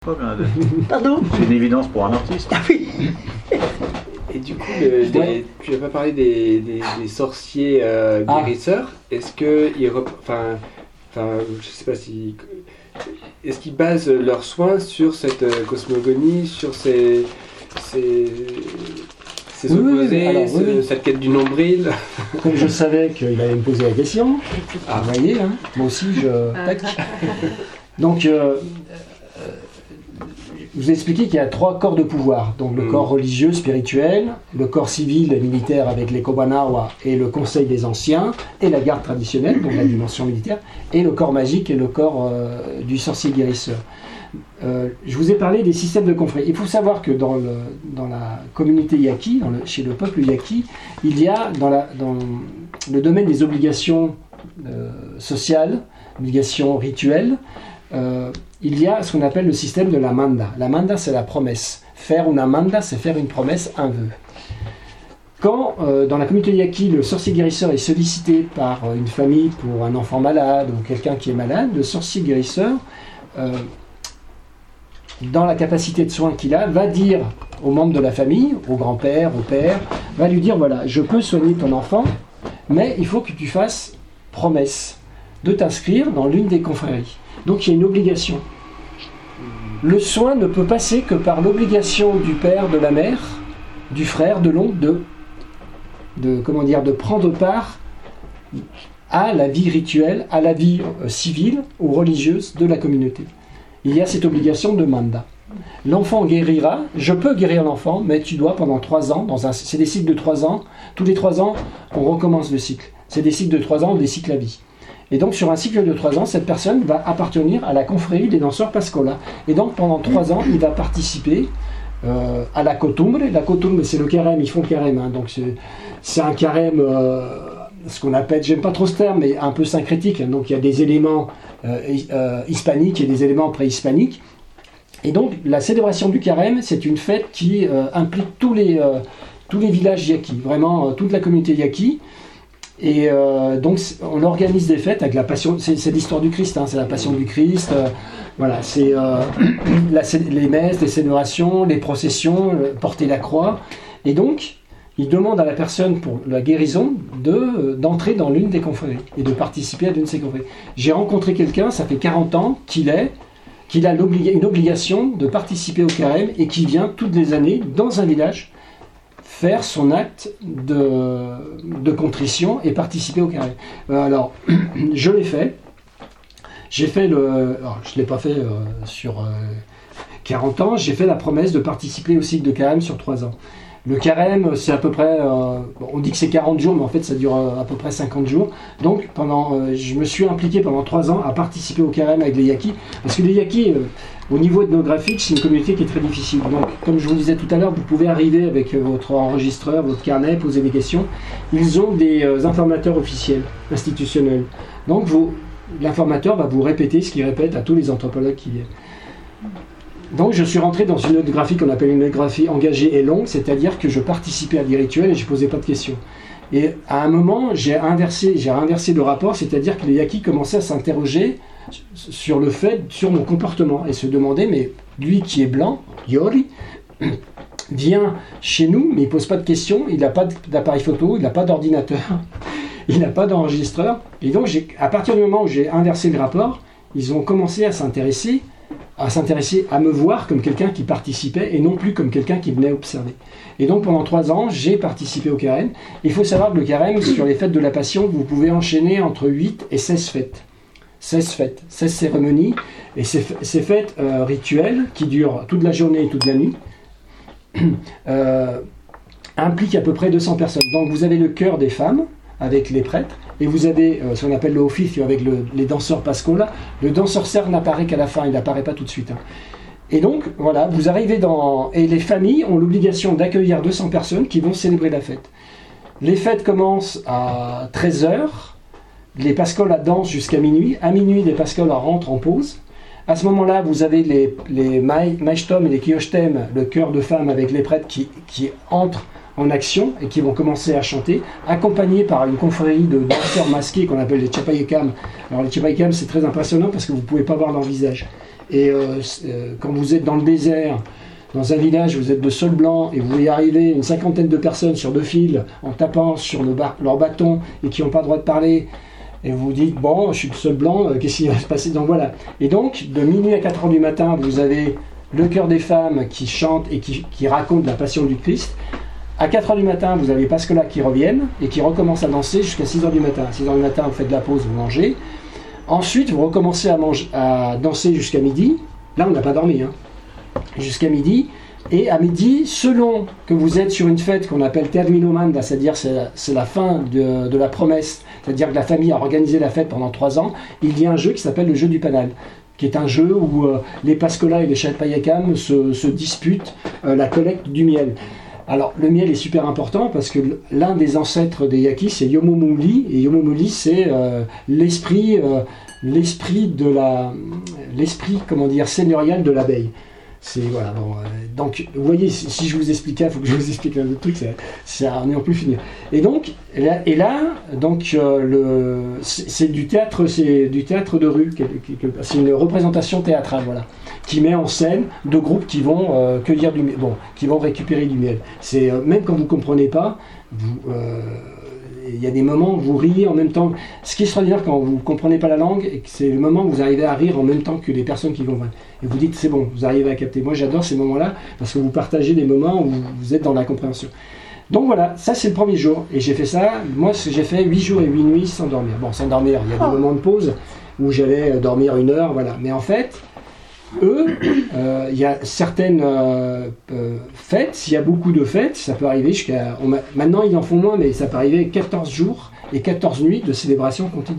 Pas Bernadette. Pardon? C'est une évidence pour un artiste. Ah oui. Et du coup, tu n'as pas parlé des sorciers guérisseurs. Est-ce que je sais pas si, est-ce qu'ils basent leurs soins sur cette cosmogonie, sur ces opposés, cette quête du nombril? Comme je savais qu'il allait me poser la question, vous voyez, hein, moi aussi tac. Donc, je vous ai expliqué qu'il y a 3 corps de pouvoir. Donc le corps religieux, spirituel, le corps civil et militaire avec les Kobanawa et le Conseil des Anciens, et la garde traditionnelle, donc la dimension militaire, et le corps magique et le corps du sorcier guérisseur. Je vous ai parlé des systèmes de confrérie. Il faut savoir que dans la communauté yaqui, chez le peuple yaqui, il y a dans le domaine des obligations sociales, obligations rituelles, il y a ce qu'on appelle le système de la manda. La manda, c'est la promesse. Faire una manda, c'est faire une promesse, un vœu. Quand, dans la communauté yaqui, le sorcier guérisseur est sollicité par une famille pour un enfant malade ou quelqu'un qui est malade, le sorcier guérisseur, dans la capacité de soin qu'il a, va dire aux membres de la famille, au grand-père, au père, va lui dire, voilà, je peux soigner ton enfant, mais il faut que tu fasses promesse de t'inscrire dans l'une des confréries. Donc il y a une obligation. Le soin ne peut passer que par l'obligation du père, de la mère, du frère, de l'oncle, de prendre part à la vie rituelle, à la vie civile ou religieuse de la communauté. Il y a cette obligation de manda. L'enfant guérira, je peux guérir l'enfant, mais tu dois pendant 3 ans, c'est des cycles de 3 ans, tous les 3 ans, on recommence le cycle. C'est des cycles de 3 ans, des cycles à vie. Et donc sur un cycle de 3 ans, cette personne va appartenir à la confrérie des danseurs Pascola. Et donc pendant 3 ans, il va participer à la Kotumbre. La Kotumbre, c'est le carême, ils font le carême. Hein, donc c'est un carême, ce qu'on appelle, j'aime pas trop ce terme, mais un peu syncrétique. Hein, donc il y a des éléments hispaniques et des éléments préhispaniques. Et donc la célébration du carême, c'est une fête qui implique tous les villages yaqui, vraiment toute la communauté yaqui. Et donc on organise des fêtes avec la passion, c'est l'histoire du Christ, hein, c'est la passion du Christ, voilà, c'est les messes, les célébrations, les processions, porter la croix. Et donc il demande à la personne pour la guérison d'entrer dans l'une des confréries et de participer à l'une de ces confréries. J'ai rencontré quelqu'un, ça fait 40 ans, qu'il a une obligation de participer au carême et qui vient toutes les années dans un village faire son acte de contrition et participer au carême. Alors, je l'ai fait. Je ne l'ai pas fait sur 40 ans. J'ai fait la promesse de participer au cycle de carême sur 3 ans. Le carême, c'est à peu près, on dit que c'est 40 jours, mais en fait ça dure à peu près 50 jours. Donc je me suis impliqué pendant 3 ans à participer au carême avec les Yaqui, parce que les Yaqui, au niveau ethnographique, c'est une communauté qui est très difficile. Donc, comme je vous le disais tout à l'heure, vous pouvez arriver avec votre enregistreur, votre carnet, poser des questions. Ils ont des informateurs officiels, institutionnels. Donc l'informateur va vous répéter ce qu'il répète à tous les anthropologues qui viennent. Donc je suis rentré dans une ethnographie qu'on appelle une ethnographie engagée et longue, c'est-à-dire que je participais à des rituels et je ne posais pas de questions. Et à un moment, j'ai inversé le rapport, c'est-à-dire que les Yaqui commençaient à s'interroger sur mon comportement et se demandaient, mais lui qui est blanc, Yori, vient chez nous, mais il ne pose pas de questions, il n'a pas d'appareil photo, il n'a pas d'ordinateur, il n'a pas d'enregistreur. Et donc à partir du moment où j'ai inversé le rapport, ils ont commencé à s'intéresser, à me voir comme quelqu'un qui participait et non plus comme quelqu'un qui venait observer. Et donc pendant 3 ans, j'ai participé au carême. Il faut savoir que le carême, sur les fêtes de la Passion, vous pouvez enchaîner entre 8 et 16 fêtes. 16 cérémonies, et ces fêtes rituelles, qui durent toute la journée et toute la nuit, impliquent à peu près 200 personnes. Donc vous avez le chœur des femmes, avec les prêtres, et vous avez ce qu'on appelle le officio avec les danseurs Pascola. Le danseur serbe n'apparaît qu'à la fin, il n'apparaît pas tout de suite. Hein. Et donc, voilà, vous arrivez et les familles ont l'obligation d'accueillir 200 personnes qui vont célébrer la fête. Les fêtes commencent à 13h, les Pascola dansent jusqu'à minuit. À minuit, les Pascola rentrent en pause. À ce moment-là, vous avez les maishtom et les kioshtem, le chœur de femmes avec les prêtres qui entrent en action et qui vont commencer à chanter, accompagnés par une confrérie de danseurs masqués qu'on appelle les Chapayekam. Alors les Chapayekam, c'est très impressionnant parce que vous ne pouvez pas voir leur visage. Et quand vous êtes dans le désert, dans un village, vous êtes le seul blanc et vous voyez arriver une cinquantaine de personnes sur 2 files en tapant sur leur bâton et qui n'ont pas le droit de parler. Et vous vous dites, bon, je suis le seul blanc, qu'est-ce qui va se passer? Donc voilà. Et donc, de minuit à 4 heures du matin, vous avez le chœur des femmes qui chante et qui raconte la passion du Christ. À 4 heures du matin, vous avez Pascola qui reviennent et qui recommencent à danser jusqu'à 6 heures du matin. À 6 heures du matin, vous faites de la pause, vous mangez. Ensuite, vous recommencez à danser jusqu'à midi. Là, on n'a pas dormi, hein. Jusqu'à midi. Et à midi, selon que vous êtes sur une fête qu'on appelle Termino Manda, c'est-à-dire c'est la fin de la promesse, c'est-à-dire que la famille a organisé la fête pendant 3 ans, il y a un jeu qui s'appelle le jeu du panal, qui est un jeu où les Pascola et les Chalpayakam se disputent la collecte du miel. Alors, le miel est super important parce que l'un des ancêtres des Yaqui, c'est Yomomuli, et Yomomuli, c'est l'esprit seigneurial de l'abeille. C'est, voilà, bon, donc, vous voyez, si je vous expliquais, il faut que je vous explique un autre truc, on n'en peut finir. Et donc, c'est du théâtre de rue, c'est une représentation théâtrale, voilà, qui met en scène 2 groupes qui vont cueillir du miel, qui vont récupérer du miel. C'est même quand vous ne comprenez pas, il y a des moments où vous riez en même temps. Ce qui est extraordinaire quand vous ne comprenez pas la langue, c'est le moment où vous arrivez à rire en même temps que les personnes qui vont voir. Et vous dites, c'est bon, vous arrivez à capter. Moi, j'adore ces moments-là parce que vous partagez des moments où vous êtes dans la compréhension. Donc voilà, ça c'est le premier jour. Et j'ai fait ça, moi j'ai fait 8 jours et 8 nuits sans dormir. Bon, sans dormir, il y a des moments de pause où j'allais dormir 1 heure, voilà. Mais en fait, eux, il y a certaines fêtes, s'il y a beaucoup de fêtes, ça peut arriver jusqu'à... Maintenant, ils en font moins, mais ça peut arriver 14 jours et 14 nuits de célébration continue.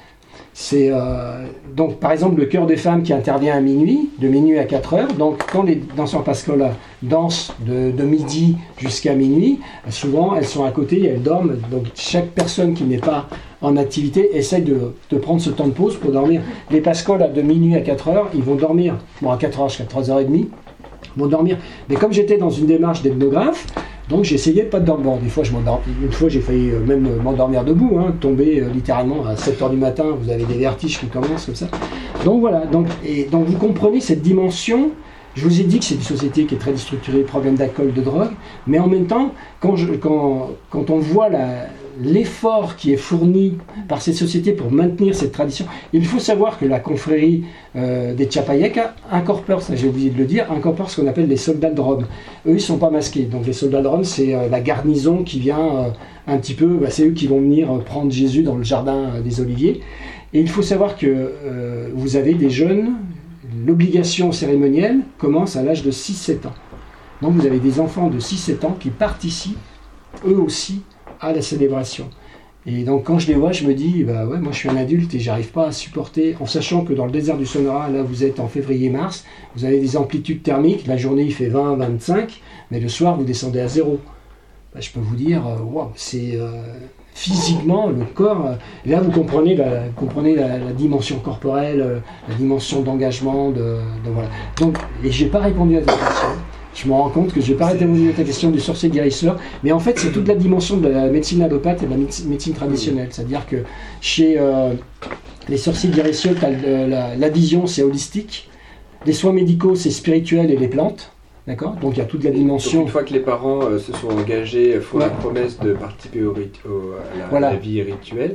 C'est donc, par exemple, le chœur des femmes qui intervient à minuit, de minuit à 4 heures. Donc, quand les danseurs Pascola dansent de midi jusqu'à minuit, souvent, elles sont à côté et elles dorment. Donc, chaque personne qui n'est pas en activité essaye de prendre ce temps de pause pour dormir. Les Pascola, de minuit à 4 heures, ils vont dormir. Bon, à 4 heures jusqu'à 3h30, ils vont dormir. Mais comme j'étais dans une démarche d'ethnographe, donc j'essayais de pas dormir. Bon, des fois, une fois, j'ai failli même m'endormir debout, hein, tomber littéralement à 7h du matin. Vous avez des vertiges qui commencent comme ça. Donc voilà. Donc vous comprenez cette dimension. Je vous ai dit que c'est une société qui est très déstructurée, problème d'alcool, de drogue. Mais en même temps, quand on voit l'effort qui est fourni par cette société pour maintenir cette tradition, il faut savoir que la confrérie des Chapayeka incorpore, ça j'ai oublié de le dire, incorpore ce qu'on appelle les soldats de Rome. Eux, ils ne sont pas masqués. Donc les soldats de Rome, c'est la garnison qui vient un petit peu, c'est eux qui vont venir prendre Jésus dans le jardin des Oliviers. Et il faut savoir que vous avez des jeunes, l'obligation cérémonielle commence à l'âge de 6-7 ans. Donc vous avez des enfants de 6-7 ans qui participent, eux aussi, à la célébration. Et donc quand je les vois, je me dis, bah ouais, moi je suis un adulte et j'arrive pas à supporter, en sachant que dans le désert du Sonora, là vous êtes en février-mars, vous avez des amplitudes thermiques, la journée il fait 20-25, mais le soir vous descendez à 0. Bah, je peux vous dire, waouh, c'est physiquement le corps. Là vous comprenez la dimension corporelle, la dimension d'engagement, voilà. Donc, et j'ai pas répondu à ta question. Je me rends compte que je n'ai pas répondu à ta question du sorcier guérisseur, mais en fait c'est toute la dimension de la médecine allopathe et de la médecine traditionnelle. C'est-à-dire que chez les sorciers guérisseurs, la vision c'est holistique, les soins médicaux c'est spirituel et les plantes. D'accord ? Donc il y a toute la dimension. Donc, une fois que les parents se sont engagés, font la promesse de participer à la vie rituelle,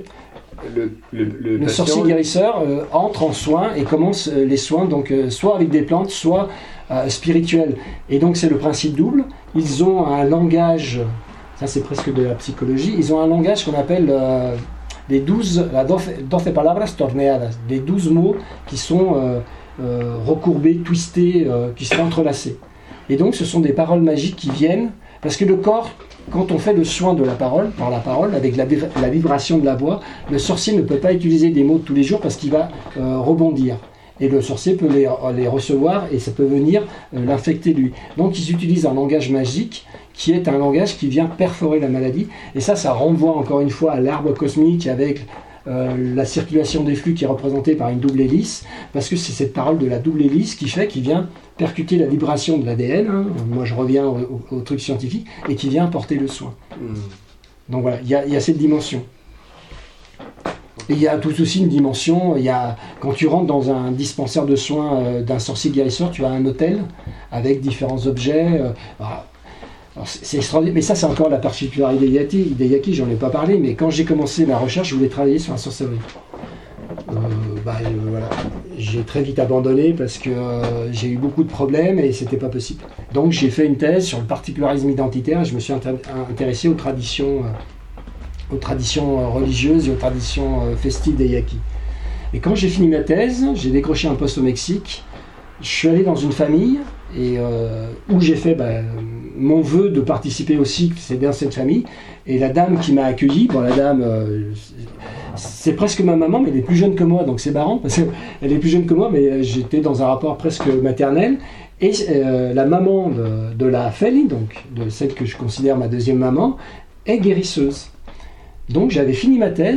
le patient... sorcier guérisseur entre en soins et commence les soins, donc soit avec des plantes, soit spirituels. Et donc c'est le principe double. Ils ont un langage, ça c'est presque de la psychologie, ils ont un langage qu'on appelle les 12 palabras torneadas, les 12 mots qui sont recourbés, twistés, qui sont entrelacés. Et donc ce sont des paroles magiques qui viennent, parce que le corps, quand on fait le soin de la parole, par la parole, avec la vibration de la voix, le sorcier ne peut pas utiliser des mots de tous les jours parce qu'il va rebondir. Et le sorcier peut les recevoir et ça peut venir l'infecter lui. Donc ils utilisent un langage magique qui est un langage qui vient perforer la maladie. Et ça renvoie encore une fois à l'arbre cosmique avec la circulation des flux qui est représentée par une double hélice, parce que c'est cette parole de la double hélice qui vient percuter la vibration de l'ADN, hein. Moi je reviens au truc scientifique, et qui vient apporter le soin. Donc voilà, il y a cette dimension. Et il y a tout aussi une dimension, quand tu rentres dans un dispensaire de soins d'un sorcier guérisseur, tu as un hôtel avec différents objets. Alors c'est extraordinaire, mais ça c'est encore la particularité des Yaki, j'en ai pas parlé, mais quand j'ai commencé ma recherche, je voulais travailler sur la sorcellerie. Voilà. J'ai très vite abandonné parce que j'ai eu beaucoup de problèmes et c'était pas possible. Donc j'ai fait une thèse sur le particularisme identitaire et je me suis intéressé aux traditions religieuses et aux traditions festives des Yaki. Et quand j'ai fini ma thèse, j'ai décroché un poste au Mexique. Je suis allé dans une famille et où j'ai fait mon vœu de participer aussi, c'est dans cette famille. Et la dame qui m'a accueilli, la dame, c'est presque ma maman, mais elle est plus jeune que moi, donc c'est marrant, parce qu'elle est plus jeune que moi, mais j'étais dans un rapport presque maternel. Et la maman de la Feli, donc de celle que je considère ma deuxième maman, est guérisseuse. Donc j'avais fini ma thèse,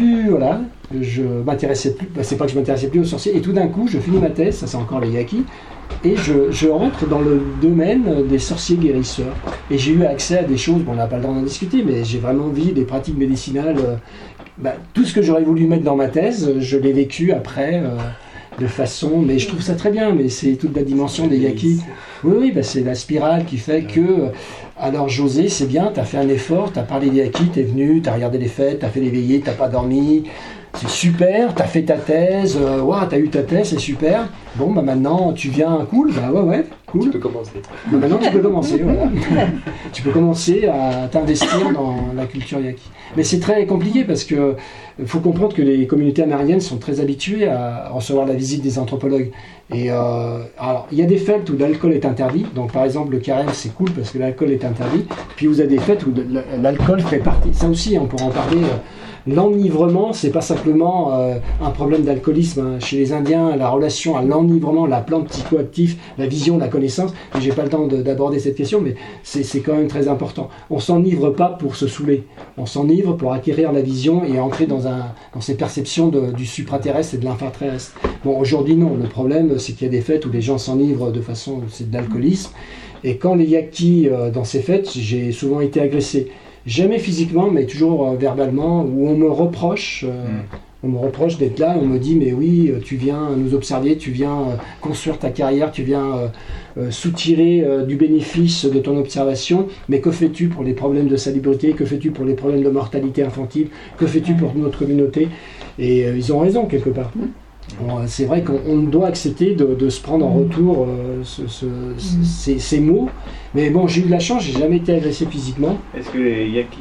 je m'intéressais plus, c'est pas que je m'intéressais plus aux sorciers, et tout d'un coup je finis ma thèse, ça c'est encore les Yaki, et je rentre dans le domaine des sorciers guérisseurs. Et j'ai eu accès à des choses, on n'a pas le temps d'en discuter, mais j'ai vraiment vu des pratiques médicinales, tout ce que j'aurais voulu mettre dans ma thèse, je l'ai vécu après, de façon, mais je trouve ça très bien, mais c'est toute la dimension des Yaki. Oui, c'est la spirale qui fait que... Alors José, c'est bien, t'as fait un effort, t'as parlé des Yaki, t'es venu, t'as regardé les fêtes, t'as fait les veillées, t'as pas dormi, c'est super, t'as fait ta thèse, t'as eu ta thèse, c'est super. Bon, maintenant tu viens, cool, ouais, cool. Tu peux commencer. Maintenant tu peux commencer, voilà. Tu peux commencer à t'investir dans la culture Yaki. Mais c'est très compliqué parce que faut comprendre que les communautés amérindiennes sont très habituées à recevoir la visite des anthropologues. Et alors, il y a des fêtes où l'alcool est interdit. Donc, par exemple, le carême, c'est cool parce que l'alcool est interdit. Puis, vous avez des fêtes où l'alcool fait partie. Ça aussi, on pourra en parler. L'enivrement, c'est pas simplement un problème d'alcoolisme. Chez les Indiens, la relation à l'enivrement, la plante psychoactive, la vision, la connaissance. Et j'ai pas le temps d'aborder cette question, mais c'est quand même très important. On s'enivre pas pour se saouler. On s'enivre pour acquérir la vision et entrer dans ces perceptions du supraterrestre et de l'infraterrestre. Bon, aujourd'hui, non. Le problème, c'est qu'il y a des fêtes où les gens s'enivrent de façon... c'est de l'alcoolisme. Et quand les Yaki, dans ces fêtes, j'ai souvent été agressé. Jamais physiquement, mais toujours verbalement, où on me reproche d'être là, on me dit, mais oui, tu viens nous observer, tu viens construire ta carrière, tu viens soutirer du bénéfice de ton observation, mais que fais-tu pour les problèmes de salubrité, que fais-tu pour les problèmes de mortalité infantile, que fais-tu pour notre communauté? Et ils ont raison, quelque part. Bon, c'est vrai qu'on doit accepter de se prendre en retour ces mots, mais bon, j'ai eu de la chance, j'ai jamais été agressé physiquement. Est-ce que les Yaki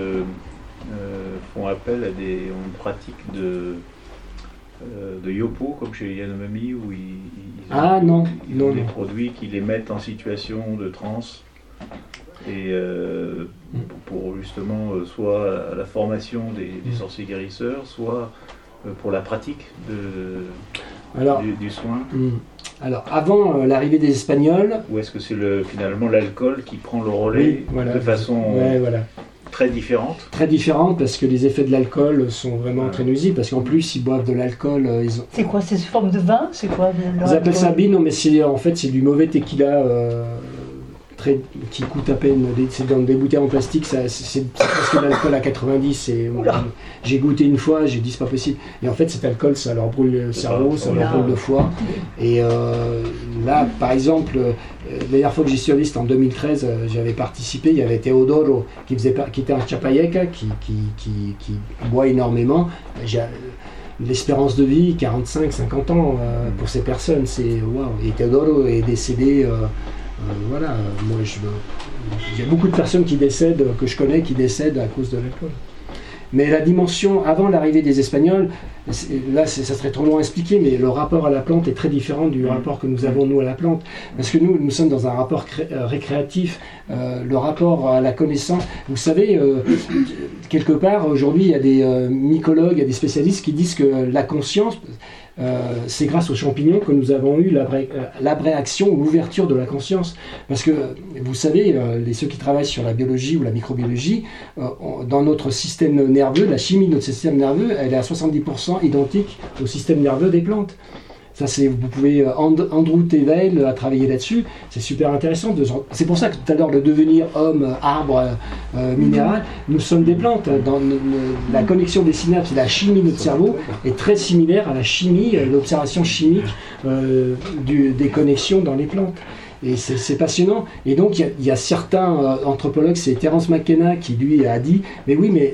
font appel à une pratique de yopo, comme chez les Yanomami, où ils ont des produits qui les mettent en situation de transe et pour justement soit à la formation des sorciers guérisseurs, soit pour la pratique du soin. Alors, avant l'arrivée des Espagnols... Ou est-ce que c'est finalement l'alcool qui prend le relais de façon très différente? Très différente, parce que les effets de l'alcool sont vraiment très nuisibles, parce qu'en plus, ils boivent de l'alcool... C'est quoi? C'est sous forme de vin? C'est quoi ils appellent ça bin, mais c'est du mauvais tequila... qui coûte à peine, c'est dans des bouteilles en plastique, c'est presque de l'alcool à 90, j'ai goûté une fois, j'ai dit c'est pas possible, et en fait cet alcool ça leur brûle le cerveau, ça leur brûle le foie, et là par exemple, la dernière fois que j'y suis allé, c'était en 2013, j'avais participé, il y avait Teodoro qui était un Chapayeca, qui boit énormément, l'espérance de vie, 45-50 ans pour ces personnes, c'est waouh, et Teodoro est décédé... moi il y a beaucoup de personnes que je connais qui décèdent à cause de l'alcool. Mais la dimension avant l'arrivée des Espagnols, là ça serait trop long à expliquer, mais le rapport à la plante est très différent du rapport que nous avons nous à la plante. Parce que nous sommes dans un rapport récréatif, le rapport à la connaissance. Vous savez, quelque part aujourd'hui il y a des mycologues, il y a des spécialistes qui disent que la conscience... c'est grâce aux champignons que nous avons eu l'abréaction ou l'ouverture de la conscience. Parce que, vous savez, ceux qui travaillent sur la biologie ou la microbiologie, dans notre système nerveux, la chimie de notre système nerveux, elle est à 70% identique au système nerveux des plantes. Ça, vous pouvez, Andrew Tevel a travaillé là-dessus, c'est super intéressant. C'est pour ça que tout à l'heure, le devenir homme, arbre, minéral, nous sommes des plantes. Dans la connexion des synapses et la chimie de notre cerveau est très similaire à la chimie, l'observation chimique des connexions dans les plantes. Et c'est passionnant. Et donc, il y a certains anthropologues, c'est Terence McKenna qui, lui, a dit, mais oui, mais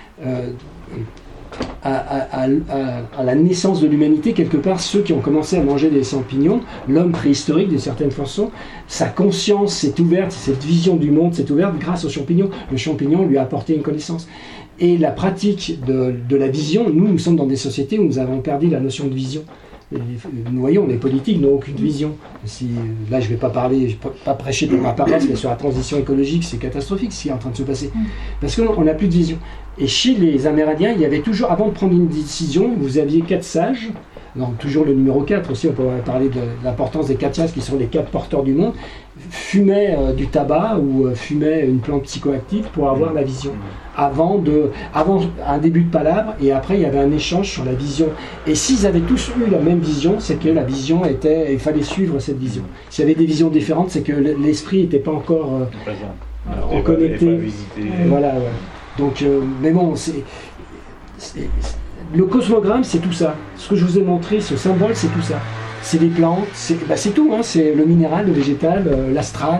à la naissance de l'humanité, quelque part, ceux qui ont commencé à manger des champignons, l'homme préhistorique, d'une certaine façon, sa conscience s'est ouverte, cette vision du monde s'est ouverte grâce aux champignons. Le champignon lui a apporté une connaissance. Et la pratique de la vision, nous sommes dans des sociétés où nous avons perdu la notion de vision. Et nous voyons, les politiques n'ont aucune vision. Là, je ne vais pas prêcher pour ma paroisse, mais sur la transition écologique, c'est catastrophique ce qui est en train de se passer. Parce qu'on n'a plus de vision. Et chez les Amérindiens, il y avait toujours, avant de prendre une décision, vous aviez 4 sages. Donc, toujours le numéro 4 aussi, on peut parler de l'importance des 4 sages qui sont les 4 porteurs du monde, fumaient du tabac ou fumaient une plante psychoactive pour avoir la vision. Avant un début de palabre, et après il y avait un échange sur la vision. Et s'ils avaient tous eu la même vision, c'est que la vision il fallait suivre cette vision. S'il y avait des visions différentes, c'est que l'esprit n'était pas encore connecté. Voilà, ouais. Donc, mais bon, le cosmogramme, c'est tout ça. Ce que je vous ai montré, ce symbole, c'est tout ça. C'est les plantes, c'est tout, hein. C'est le minéral, le végétal, l'astral.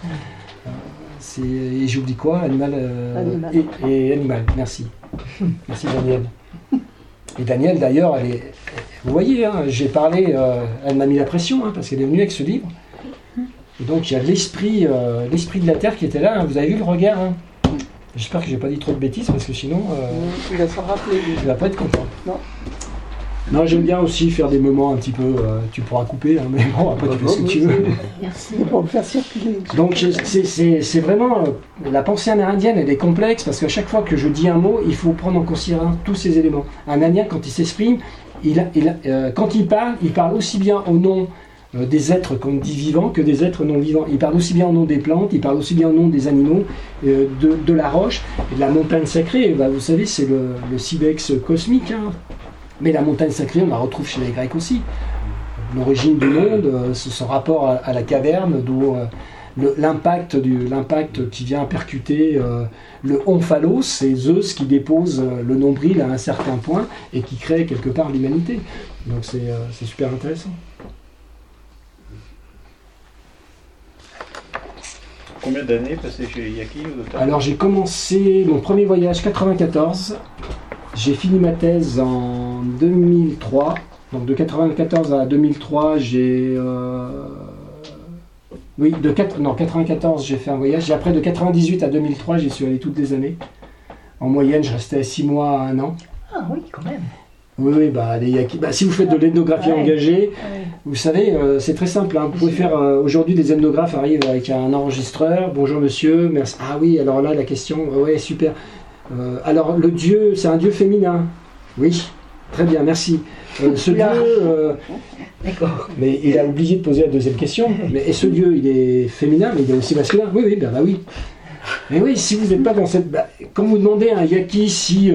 Et j'oublie quoi, animal. Et animal, merci. Merci Daniel. Et Daniel, d'ailleurs, vous voyez, hein, j'ai parlé, elle m'a mis la pression, hein, parce qu'elle est venue avec ce livre. Et donc il y a l'esprit de la Terre qui était là, hein. Vous avez vu le regard, hein. J'espère que j'ai pas dit trop de bêtises, parce que sinon... il va s'en rappeler. Il va pas être content. Non. Non, j'aime bien aussi faire des moments un petit peu... tu pourras couper, hein, mais bon, après tu fais ce que tu veux. Merci pour me faire circuler. Donc c'est vraiment... la pensée amérindienne, elle est complexe, parce qu'à chaque fois que je dis un mot, il faut prendre en considération tous ces éléments. Un Indien, quand il s'exprime, quand il parle aussi bien au nom des êtres qu'on dit vivants que des êtres non vivants. Il parle aussi bien au nom des plantes, il parle aussi bien au nom des animaux, de la roche, et de la montagne sacrée. Bah, vous savez, c'est le silex cosmique, hein. Mais la montagne sacrée, on la retrouve chez les Grecs aussi. L'origine du monde, son rapport à la caverne, d'où l'impact qui vient percuter le omphalos, c'est Zeus qui dépose le nombril à un certain point et qui crée quelque part l'humanité. Donc c'est super intéressant. Combien d'années passées chez Yaqui au total ? Alors j'ai commencé mon premier voyage 94, j'ai fini ma thèse en 2003, donc de 94 à 2003 j'ai... Oui, 94 j'ai fait un voyage, et après de 98 à 2003 j'y suis allé toutes les années. En moyenne je restais 6 mois à 1 an. Ah oui, quand même. Oui, les Yaqui. Si vous faites de l'ethnographie engagée, vous savez, c'est très simple. Hein. Vous pouvez faire aujourd'hui des ethnographes arrivent avec un enregistreur. Bonjour monsieur, merci. Ah oui, alors là la question, ouais super. Alors le dieu, c'est un dieu féminin. Oui, très bien, merci. Ce dieu, d'accord. Mais il a oublié de poser la deuxième question. Mais ce dieu, il est féminin, mais il est aussi masculin. Oui, oui. Mais oui, si vous n'êtes pas dans cette... quand vous demandez à un Yaqui si,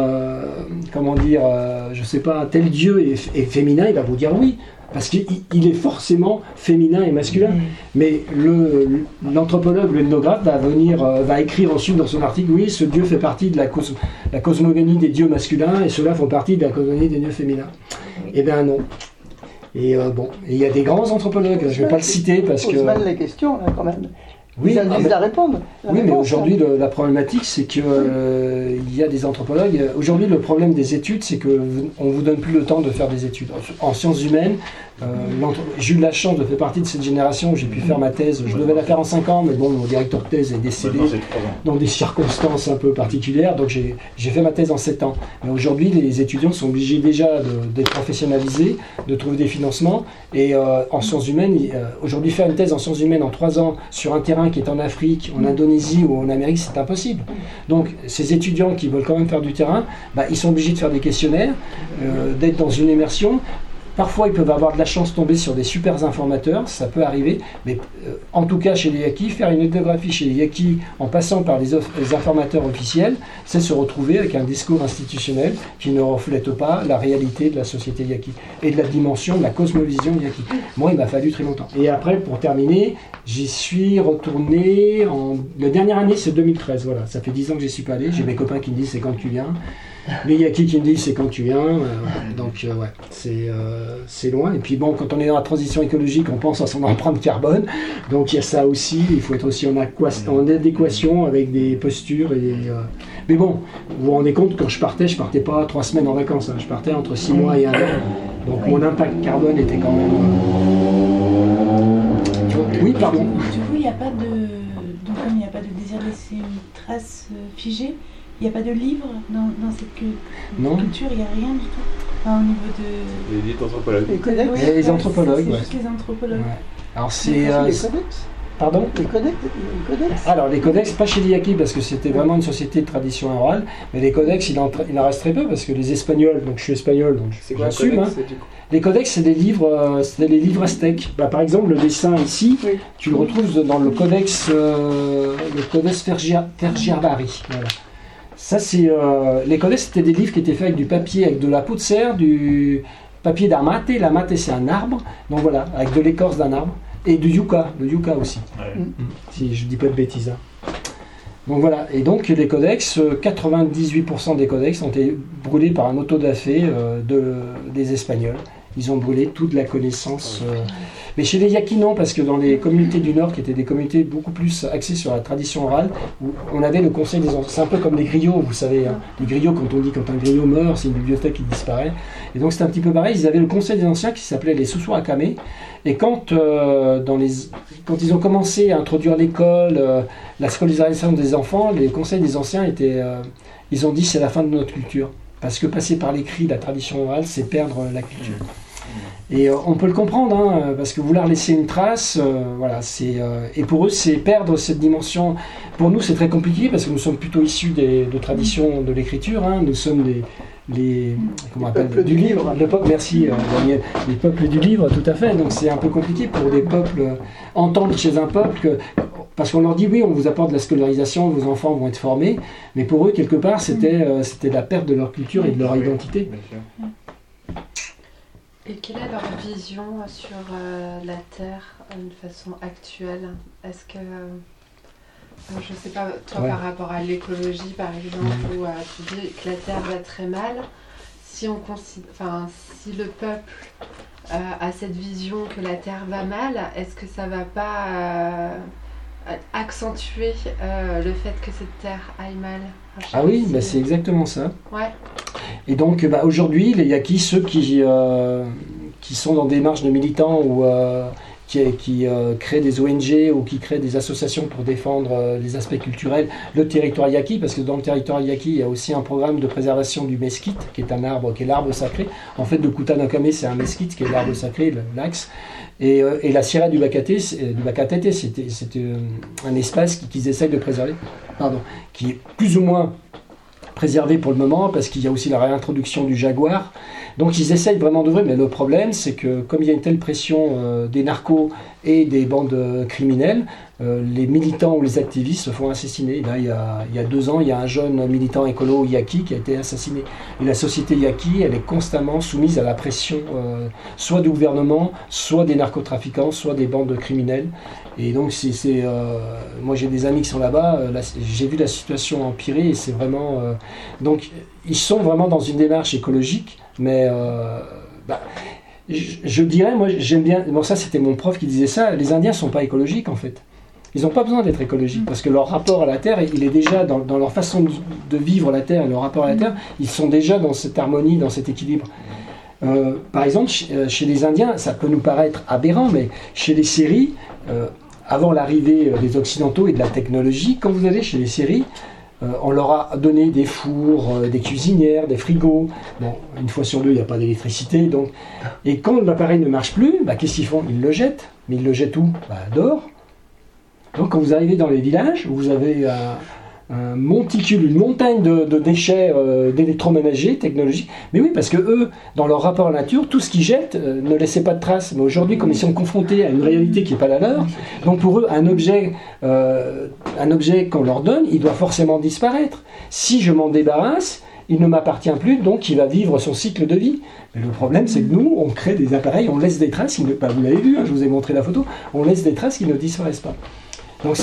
je sais pas, tel dieu est féminin, il va vous dire oui, parce qu'il est forcément féminin et masculin. Mais l'anthropologue, l'ethnographe va écrire ensuite dans son article, oui, ce dieu fait partie de la cosmogonie des dieux masculins, et ceux-là font partie de la cosmogonie des dieux féminins. Eh bien non. Et il y a des grands anthropologues, je ne vais pas le citer parce que... On pose mal la question, là, quand même. Oui, ils la répondent. Oui, mais aujourd'hui, la problématique, c'est qu'il y a des anthropologues. Aujourd'hui, le problème des études, c'est qu'on ne vous donne plus le temps de faire des études. En sciences humaines, j'ai eu la chance de faire partie de cette génération où j'ai pu faire ma thèse. Je devais la faire en 5 ans, mais bon, mon directeur de thèse est décédé dans des circonstances un peu particulières, donc j'ai fait ma thèse en 7 ans. Mais aujourd'hui, les étudiants sont obligés déjà d'être professionnalisés, de trouver des financements, et en sciences humaines, aujourd'hui, faire une thèse en sciences humaines en 3 ans sur un terrain qui est en Afrique, en Indonésie ou en Amérique, c'est impossible. Donc, ces étudiants qui veulent quand même faire du terrain, ils sont obligés de faire des questionnaires, d'être dans une immersion. Parfois, ils peuvent avoir de la chance de tomber sur des super informateurs, ça peut arriver, mais en tout cas, chez les Yaquis, faire une ethnographie chez les Yaquis en passant par les informateurs officiels, c'est se retrouver avec un discours institutionnel qui ne reflète pas la réalité de la société Yaqui et de la dimension, de la cosmovision Yaqui. Moi, il m'a fallu très longtemps. Et après, pour terminer, j'y suis retourné la dernière année, c'est 2013, voilà. Ça fait 10 ans que j'y suis pas allé. J'ai mes copains qui me disent c'est quand tu viens. Les Yaquis qui me disent c'est quand tu viens. Donc, c'est loin. Et puis bon, quand on est dans la transition écologique, on pense à son empreinte carbone. Donc il y a ça aussi. Il faut être aussi en adéquation avec des postures. Mais bon, vous vous rendez compte, quand je partais pas 3 semaines en vacances. Je partais entre 6 mois et 1 an. Donc mon impact carbone était quand même... Oui, pardon. Du coup, il n'y a pas de... Donc, comme il n'y a pas de désir de laisser une trace figée, il n'y a pas de livre dans cette culture, il n'y a rien du tout. Enfin, au niveau de... Les anthropologues. Les codex. Les anthropologues, c'est juste les anthropologues. Ouais. Alors c'est... Les codex. Pardon ? Les codex. Alors les codex, pas chez les Yaquis parce que c'était vraiment une société de tradition orale, mais les codex, il en reste très peu parce que les Espagnols, donc je suis espagnol, donc j'assume. Les codex, c'est des livres aztèques. Par exemple, le dessin ici, oui. Tu le retrouves dans le codex Fergiarbari. Voilà. Ça, c'est les codex, c'était des livres qui étaient faits avec du papier, avec de la peau de cerf, du papier d'amate. L'amate, c'est un arbre, donc voilà, avec de l'écorce d'un arbre. Et du yucca, le yucca aussi, si je ne dis pas de bêtises. Donc voilà, et donc les codex, 98% des codex ont été brûlés par un autodafé des Espagnols. Ils ont brûlé toute la connaissance. Mais chez les Yaquis, non, parce que dans les communautés du Nord, qui étaient des communautés beaucoup plus axées sur la tradition orale, où on avait le conseil des anciens. C'est un peu comme les griots, vous savez. Hein. Les griots, quand on dit quand un griot meurt, c'est une bibliothèque qui disparaît. Et donc c'était un petit peu pareil. Ils avaient le conseil des anciens qui s'appelait les Susua Akame. Et quand ils ont commencé à introduire l'école, la scolarisation des enfants, les conseils des anciens ils ont dit c'est la fin de notre culture. Parce que passer par l'écrit, la tradition orale, c'est perdre la culture. Et on peut le comprendre, hein, parce que vouloir laisser une trace, et pour eux, c'est perdre cette dimension. Pour nous, c'est très compliqué, parce que nous sommes plutôt issus de traditions de l'écriture. Hein, nous sommes les peuples du livre. Merci Daniel. Les peuples du livre, tout à fait. Donc c'est un peu compliqué pour des peuples, entendre chez un peuple parce qu'on leur dit oui, on vous apporte de la scolarisation, vos enfants vont être formés, mais pour eux, quelque part, c'était la perte de leur culture et de leur identité. Et quelle est leur vision sur la Terre de façon actuelle ? Est-ce que, je ne sais pas, toi par rapport à l'écologie par exemple, où tu dis que la Terre va très mal, si le peuple a cette vision que la Terre va mal, est-ce que ça ne va pas accentuer le fait que cette Terre aille mal ? Ah oui, c'est exactement ça. Ouais. Et donc aujourd'hui, les Yaquis, ceux qui sont dans des démarches de militants ou qui créent des ONG ou qui créent des associations pour défendre les aspects culturels, le territoire Yaqui, parce que dans le territoire Yaqui, il y a aussi un programme de préservation du mesquite, qui est un arbre, qui est l'arbre sacré. En fait, le Kutanokame, c'est un mesquite, qui est l'arbre sacré, l'axe. Et la Sierra du Bacatete, c'était un espace qu'ils essayent de préserver, qui est plus ou moins préservé pour le moment, parce qu'il y a aussi la réintroduction du jaguar. Donc ils essayent vraiment d'ouvrir, mais le problème, c'est que comme il y a une telle pression des narcos et des bandes criminelles, les militants ou les activistes se font assassiner. Là, il y a 2 ans, il y a un jeune militant écolo Yaqui qui a été assassiné. Et la société Yaqui, elle est constamment soumise à la pression soit du gouvernement, soit des narcotrafiquants, soit des bandes criminelles. Et donc, moi j'ai des amis qui sont là-bas, j'ai vu la situation empirer et c'est vraiment... donc, ils sont vraiment dans une démarche écologique, mais je dirais, moi j'aime bien... Bon, ça c'était mon prof qui disait ça, les Indiens ne sont pas écologiques en fait. Ils n'ont pas besoin d'être écologiques, parce que leur rapport à la Terre, il est déjà dans leur façon de vivre la Terre et leur rapport à la Terre, ils sont déjà dans cette harmonie, dans cet équilibre. Par exemple, chez les Indiens, ça peut nous paraître aberrant, mais chez les Séris, avant l'arrivée des Occidentaux et de la technologie, quand vous allez chez les Séris, on leur a donné des fours, des cuisinières, des frigos. Bon, une fois sur 2, il n'y a pas d'électricité. Donc... Et quand l'appareil ne marche plus, qu'est-ce qu'ils font ? Ils le jettent. Mais ils le jettent où ? Dehors. Donc quand vous arrivez dans les villages, vous avez monticule, une montagne de déchets d'électroménager technologiques. Mais oui, parce que eux, dans leur rapport à la nature, tout ce qu'ils jettent ne laissait pas de traces. Mais aujourd'hui, comme ils sont confrontés à une réalité qui n'est pas la leur, donc pour eux, un objet qu'on leur donne, il doit forcément disparaître. Si je m'en débarrasse, il ne m'appartient plus, donc il va vivre son cycle de vie. Mais le problème, c'est que nous, on crée des appareils, on laisse des traces, vous l'avez vu, je vous ai montré la photo, on laisse des traces qui ne disparaissent pas. Donc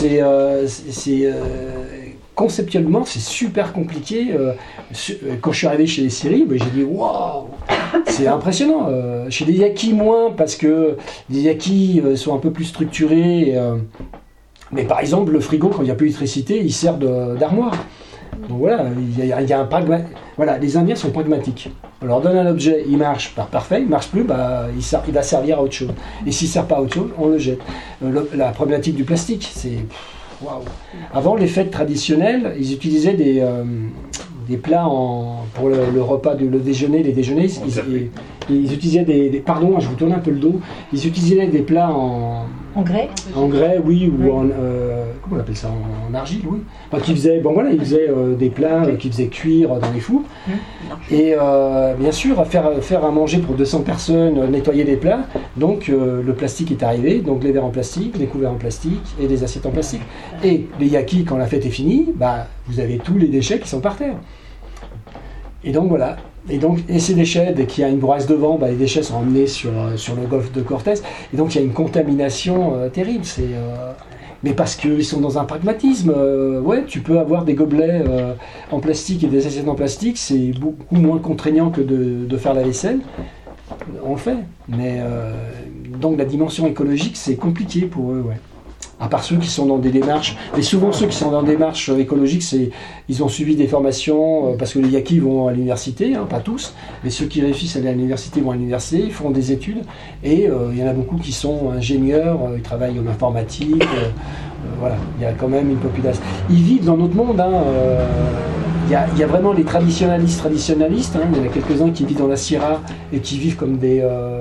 conceptuellement, c'est super compliqué. Quand je suis arrivé chez les Syries, j'ai dit waouh, c'est impressionnant. Chez les Yakis, moins, parce que les Yakis sont un peu plus structurés. Mais par exemple, le frigo, quand il n'y a plus d'électricité, il sert d'armoire. Donc voilà, il y a un voilà, les Indiens sont pragmatiques. On leur donne un objet, il marche, parfait, il ne marche plus, il va servir à autre chose. Et s'il ne sert pas à autre chose, on le jette. La problématique du plastique, c'est... Waouh. Avant les fêtes traditionnelles, ils utilisaient des plats pour le repas, le déjeuner, les déjeuners. Ils utilisaient pardon, je vous tourne un peu le dos. Ils utilisaient des plats en grès. En grès, oui, ou en comment on appelle ça, en argile, oui. Enfin, ils faisaient des plats qu'ils faisaient cuire dans les fours. Et bien sûr, faire à manger pour 200 personnes, nettoyer les plats. Donc le plastique est arrivé, donc les verres en plastique, les couverts en plastique et les assiettes en plastique. Et les Yakis, quand la fête est finie, vous avez tous les déchets qui sont par terre. Et donc voilà. Et ces déchets, dès qu'il y a une bourrasque de vent, les déchets sont emmenés sur le golfe de Cortés. Et donc il y a une contamination terrible. Mais parce qu'ils sont dans un pragmatisme. Tu peux avoir des gobelets en plastique et des assiettes en plastique, c'est beaucoup moins contraignant que de faire la vaisselle. On le fait. Mais donc la dimension écologique, c'est compliqué pour eux, ouais. À part ceux qui sont dans des démarches, mais souvent ceux qui sont dans des démarches écologiques, ils ont suivi des formations, parce que les Yakis vont à l'université, pas tous, mais ceux qui réussissent à aller à l'université vont à l'université, font des études, et il y en a beaucoup qui sont ingénieurs, ils travaillent en informatique, voilà, il y a quand même une population. Ils vivent dans notre monde, il y a vraiment les traditionalistes, il y en a quelques-uns qui vivent dans la Sierra et qui vivent comme des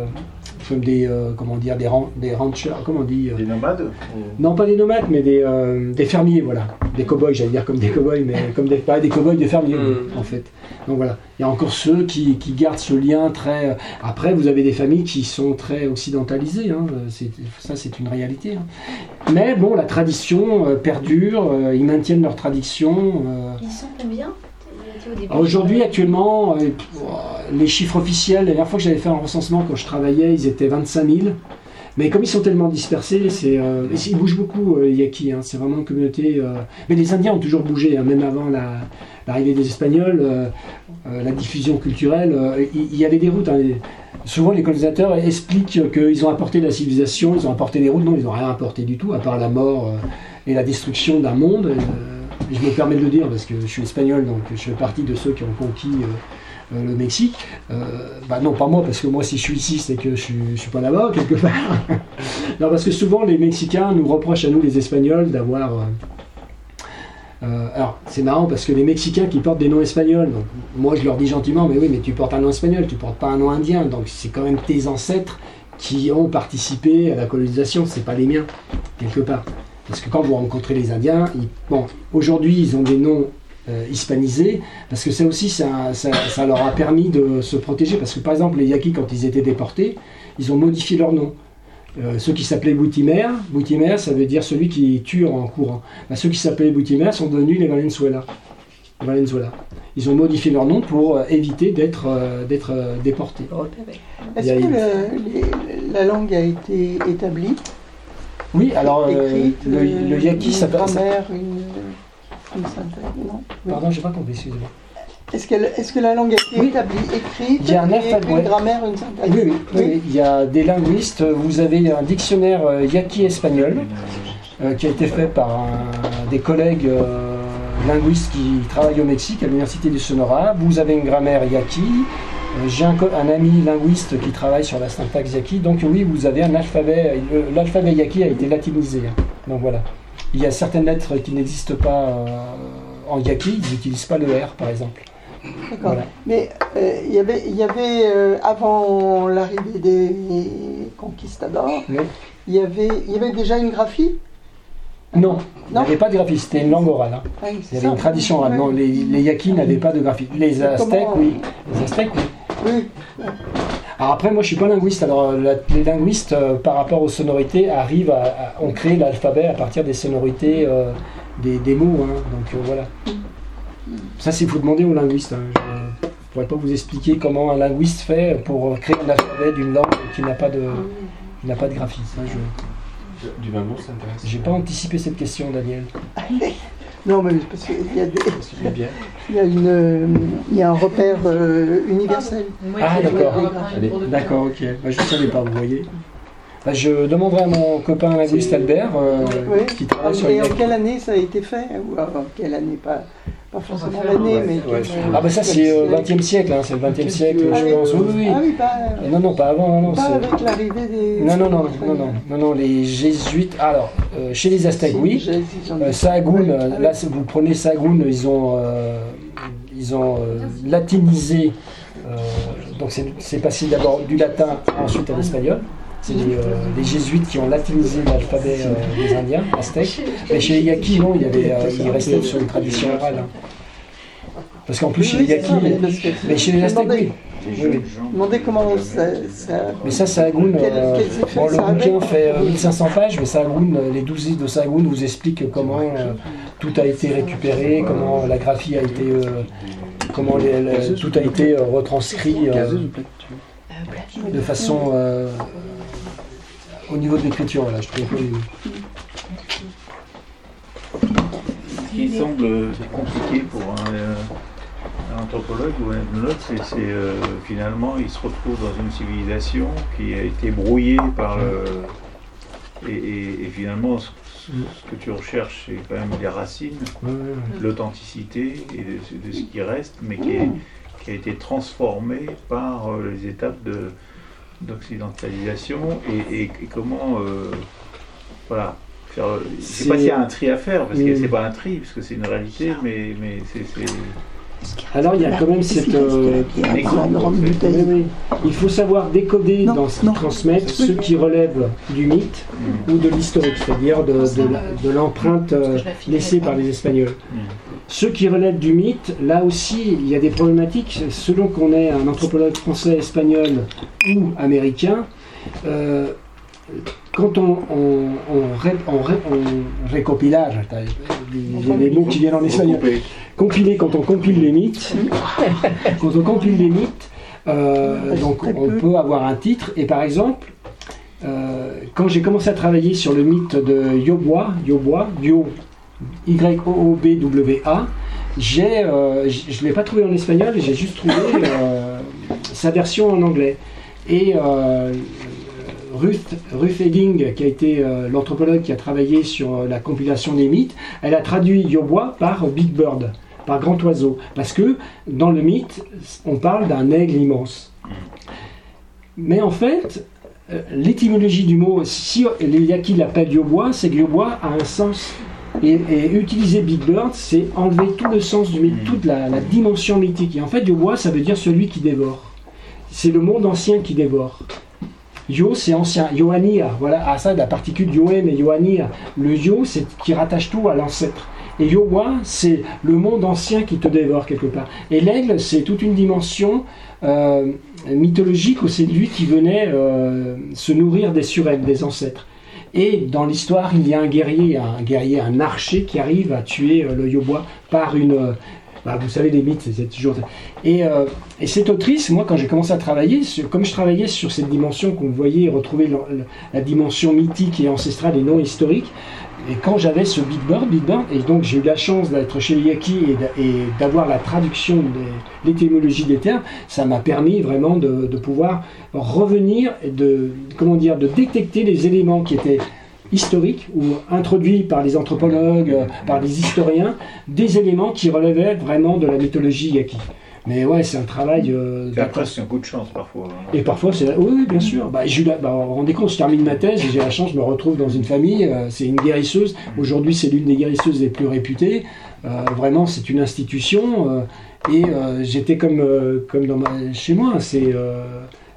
ranchers, comment on dit des nomades Non, pas des nomades, mais des fermiers, voilà. Des cow-boys, j'allais dire comme des cow-boys, mais comme des cow-boys de fermiers, en fait. Donc voilà, il y a encore ceux qui gardent ce lien très... Après, vous avez des familles qui sont très occidentalisées, ça c'est une réalité. Mais bon, la tradition perdure, ils maintiennent leur tradition. Ils sont combien ? Aujourd'hui, actuellement, les chiffres officiels, la dernière fois que j'avais fait un recensement quand je travaillais, ils étaient 25 000. Mais comme ils sont tellement dispersés, ils bougent beaucoup, les Yakis. C'est vraiment une communauté. Mais les Indiens ont toujours bougé, même avant l'arrivée des Espagnols, la diffusion culturelle. Il y avait des routes. Souvent, les colonisateurs expliquent qu'ils ont apporté la civilisation, ils ont apporté les routes. Non, ils n'ont rien apporté du tout, à part la mort et la destruction d'un monde. Je me permets de le dire parce que je suis espagnol, donc je fais partie de ceux qui ont conquis le Mexique. Non, pas moi, parce que moi, si je suis ici, c'est que je suis pas là-bas, quelque part. Non, parce que souvent, les Mexicains nous reprochent à nous, les Espagnols, d'avoir... alors, c'est marrant, parce que les Mexicains qui portent des noms espagnols, donc, moi, je leur dis gentiment, mais oui, mais tu portes un nom espagnol, tu portes pas un nom indien, donc c'est quand même tes ancêtres qui ont participé à la colonisation, c'est pas les miens, quelque part. Parce que quand vous rencontrez les Indiens, aujourd'hui ils ont des noms hispanisés, parce que ça aussi, ça leur a permis de se protéger. Parce que par exemple, les Yakis, quand ils étaient déportés, ils ont modifié leur nom. Ceux qui s'appelaient Boutimer, ça veut dire celui qui tue en courant. Ceux qui s'appelaient Boutimer sont devenus les Valenzuela. Ils ont modifié leur nom pour éviter d'être déportés. Est-ce que la langue a été établie ? Oui, alors le Yaki s'appelle... Une syntaxe, non ? Pardon, j'ai pas compris, excusez-moi. Est-ce que la langue a été établie, écrite, il y a une grammaire, une syntaxe ? Oui, il y a des linguistes. Vous avez un dictionnaire Yaki espagnol qui a été fait par des collègues linguistes qui travaillent au Mexique, à l'université du Sonora. Vous avez une grammaire Yaki. J'ai un ami linguiste qui travaille sur la syntaxe Yaki. Donc oui, vous avez un alphabet. L'alphabet Yaki a été latinisé. Donc voilà. Il y a certaines lettres qui n'existent pas en Yaki. Ils n'utilisent pas le R, par exemple. D'accord. Voilà. Mais il y avait avant l'arrivée des conquistadors, il y avait déjà une graphie. Non, il n'y avait pas de graphie, c'était une langue orale. Hein. Oui, il y avait une tradition orale. Non, les Yaquis n'avaient pas de graphie. Les Aztèques, oui. Les Aztèques, oui. Oui. Alors après, moi je ne suis pas linguiste. Alors les linguistes, par rapport aux sonorités, arrivent ont créé l'alphabet à partir des sonorités des mots. Hein. Donc voilà. Ça, c'est faut demander aux linguistes. Hein. Je ne pourrais pas vous expliquer comment un linguiste fait pour créer un alphabet d'une langue qui n'a pas de graphie. Ça, du même mot, ça intéresse. J'ai pas anticipé cette question, Daniel. Non, mais parce qu'il y a il y a un repère universel. Ah d'accord. D'accord, ok. Je ne savais pas, vous voyez. Je demanderai à mon copain linguiste Albert qui travaille sur les... Et en quelle année ça a été fait? Ou en quelle année? Pas forcément l'année, mais... ça c'est 20e siècle, hein, c'est le 20e siècle, je pense. Oui. Ah oui, pas... Non, pas avant. Non, pas avec l'arrivée des... Non, les jésuites... Alors, chez les Aztèques, oui. Sahagún, là, vous prenez Sahagún, ils ont latinisé... donc c'est passé d'abord du latin, ensuite à l'espagnol. C'est les jésuites qui ont latinisé l'alphabet des Indiens, aztèques. Mais chez les Yaquis, non, il restait sur une tradition orale. Hein. Parce qu'en plus, chez les Yaquis, mais chez les Aztèques, oui. Demandez comment ça... Mais ça, Sahagún, le bouquin fait 1500 pages, mais Sahagún, les 12 de Sahagún vous expliquent comment tout a été récupéré, comment la graphie a été... comment tout a été retranscrit de façon... au niveau de l'écriture, voilà, je trouve que... Ce qui semble compliqué pour un anthropologue ou un ethnologue, c'est finalement, il se retrouve dans une civilisation qui a été brouillée par le... Et finalement, ce que tu recherches, c'est quand même les racines, l'authenticité et de ce qui reste, mais qui a été transformé par les étapes d'occidentalisation et comment voilà faire. Je sais pas s'il y a un tri à faire parce que c'est pas un tri parce que c'est une réalité, mais c'est. Alors il y a quand même cette. Il faut savoir décoder dans ce qu'ils transmettent ce qui relève du mythe ou de l'historique, c'est-à-dire de l'empreinte laissée par les Espagnols. Ceux qui relèvent du mythe, là aussi, il y a des problématiques. Selon qu'on est un anthropologue français, espagnol ou américain, quand on récopilar, les mots qui viennent en espagnol, compiler, quand on compile les mythes, donc on peut avoir un titre. Et par exemple, quand j'ai commencé à travailler sur le mythe de Yobwa, Y-O-O-B-W-A, je ne l'ai pas trouvé en espagnol, j'ai juste trouvé sa version en anglais. Et Ruth Edding, qui a été l'anthropologue qui a travaillé sur la compilation des mythes, elle a traduit Yobwa par Big Bird, par grand oiseau, parce que dans le mythe, on parle d'un aigle immense. Mais en fait, l'étymologie du mot, si les Yaquis l'appellent Yobwa, c'est que Yobwa a un sens. Et utiliser Big Bird, c'est enlever tout le sens du mythe, toute la dimension mythique. Et en fait, Yobwa, ça veut dire celui qui dévore. C'est le monde ancien qui dévore. Yo, c'est ancien. Yoania, voilà, ça, la particule Yoem et Yoania. Le Yo, c'est qui rattache tout à l'ancêtre. Et Yobwa, c'est le monde ancien qui te dévore quelque part. Et l'aigle, c'est toute une dimension mythologique où c'est lui qui venait se nourrir des surêtres, des ancêtres. Et dans l'histoire, il y a un guerrier, un archer qui arrive à tuer le Yobwa par une... vous savez, les mythes, c'est toujours... Et cette autrice, moi, quand j'ai commencé à travailler, comme je travaillais sur cette dimension qu'on voyait retrouver la dimension mythique et ancestrale et non historique, et quand j'avais ce Big Bird, et donc j'ai eu la chance d'être chez les Yaquis et d'avoir la traduction de l'étymologie des termes, ça m'a permis vraiment de pouvoir revenir et de détecter les éléments qui étaient historiques ou introduits par les anthropologues, par les historiens, des éléments qui relevaient vraiment de la mythologie Yaqui. Mais ouais, c'est un travail... après, c'est un coup de chance, parfois. Et parfois, c'est... Oui, bien sûr. Vous vous rendez compte, je termine ma thèse et j'ai la chance, je me retrouve dans une famille, c'est une guérisseuse. Aujourd'hui, c'est l'une des guérisseuses les plus réputées. Vraiment, c'est une institution. Et j'étais comme chez moi.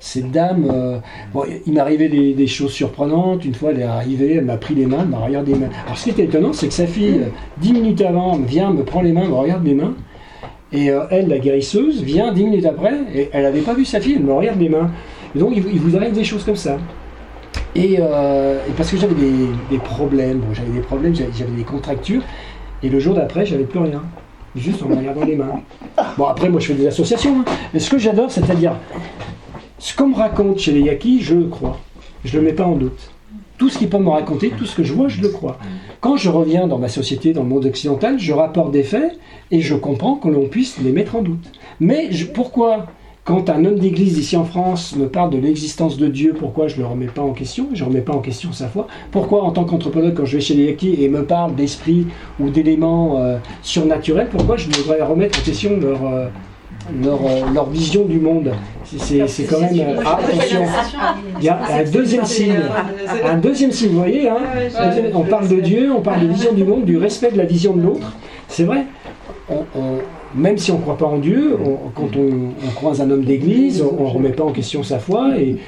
cette dame, il m'arrivait des choses surprenantes. Une fois, elle est arrivée, elle m'a pris les mains, elle m'a regardé les mains. Alors, ce qui était étonnant, c'est que sa fille, 10 minutes avant, vient, me prend les mains, me regarde mes mains. Et elle, la guérisseuse, vient 10 minutes après, et elle n'avait pas vu sa fille, elle me regarde les mains. Et donc, il vous arrive des choses comme ça. Et parce que j'avais des problèmes, j'avais des contractures, et le jour d'après, j'avais plus rien. Juste en me regardant les mains. Bon, après, moi, je fais des associations, hein. Mais ce que j'adore, c'est-à-dire, ce qu'on me raconte chez les Yakis, je le crois. Je ne le mets pas en doute. Tout ce qu'ils peuvent me raconter, tout ce que je vois, je le crois. Quand je reviens dans ma société, dans le monde occidental, je rapporte des faits et je comprends que l'on puisse les mettre en doute. Mais pourquoi, quand un homme d'église ici en France me parle de l'existence de Dieu, pourquoi je ne le remets pas en question? Je ne remets pas en question sa foi. Pourquoi, en tant qu'anthropologue, quand je vais chez les Yakis et me parle d'esprit ou d'éléments surnaturels, pourquoi je devrais remettre en question leur vision du monde? C'est quand même... attention, il y a un deuxième signe. Un deuxième signe, vous voyez, hein, on parle de Dieu, on parle de vision du monde, du respect de la vision de l'autre. C'est vrai. Même si on ne croit pas en Dieu, quand on croise un homme d'église, on ne remet pas en question sa foi.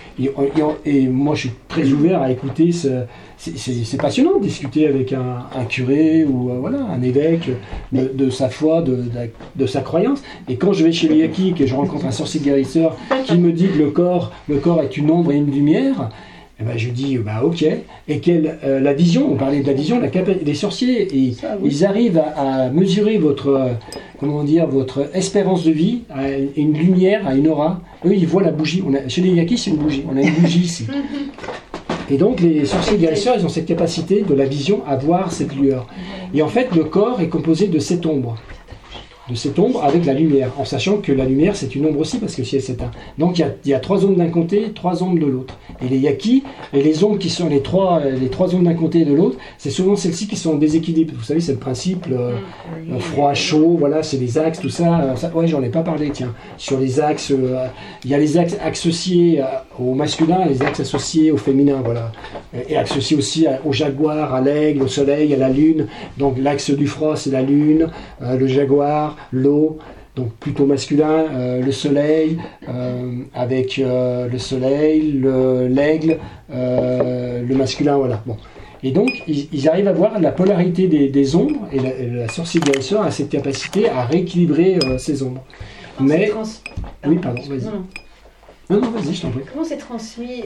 Et moi, je suis très ouvert à écouter. C'est passionnant de discuter avec un curé ou un évêque de sa foi, de sa croyance. Et quand je vais chez les Yakis, que je rencontre un sorcier guérisseur qui me dit que le corps est une ombre et une lumière, eh ben je dis ok. Et la vision, on parlait de la vision, les sorciers, ils arrivent à mesurer votre espérance de vie à une lumière, à une aura. Eux, ils voient la bougie. Chez les Yakis, c'est une bougie. On a une bougie ici. Et donc les sorciers guérisseurs, ils ont cette capacité de la vision à voir cette lueur. Et en fait, le corps est composé de cette ombre. Avec la lumière, en sachant que la lumière c'est une ombre aussi parce que si elle s'éteint. Donc il y a 3 ombres d'un côté, 3 ombres de l'autre. Et les Yakis, et les ombres qui sont les trois ombres d'un côté et de l'autre, c'est souvent celles-ci qui sont en déséquilibre. Vous savez, c'est le principe, froid, chaud, voilà, c'est les axes, tout ça. Ouais, j'en ai pas parlé, tiens. Sur les axes, il y a les axes associés au masculin et les axes associés au féminin, voilà. Et associés aussi au jaguar, à l'aigle, au soleil, à la lune. Donc l'axe du froid c'est la lune, le jaguar, l'eau, donc plutôt masculin, le soleil, avec le soleil, l'aigle, le masculin, voilà. Bon. Et donc, ils arrivent à voir la polarité des ombres, et la sorcière guérisseur a cette capacité à rééquilibrer ces ombres. Mais... Oui, pardon, vas-y. Non, vas-y, je t'en prie. Comment c'est transmis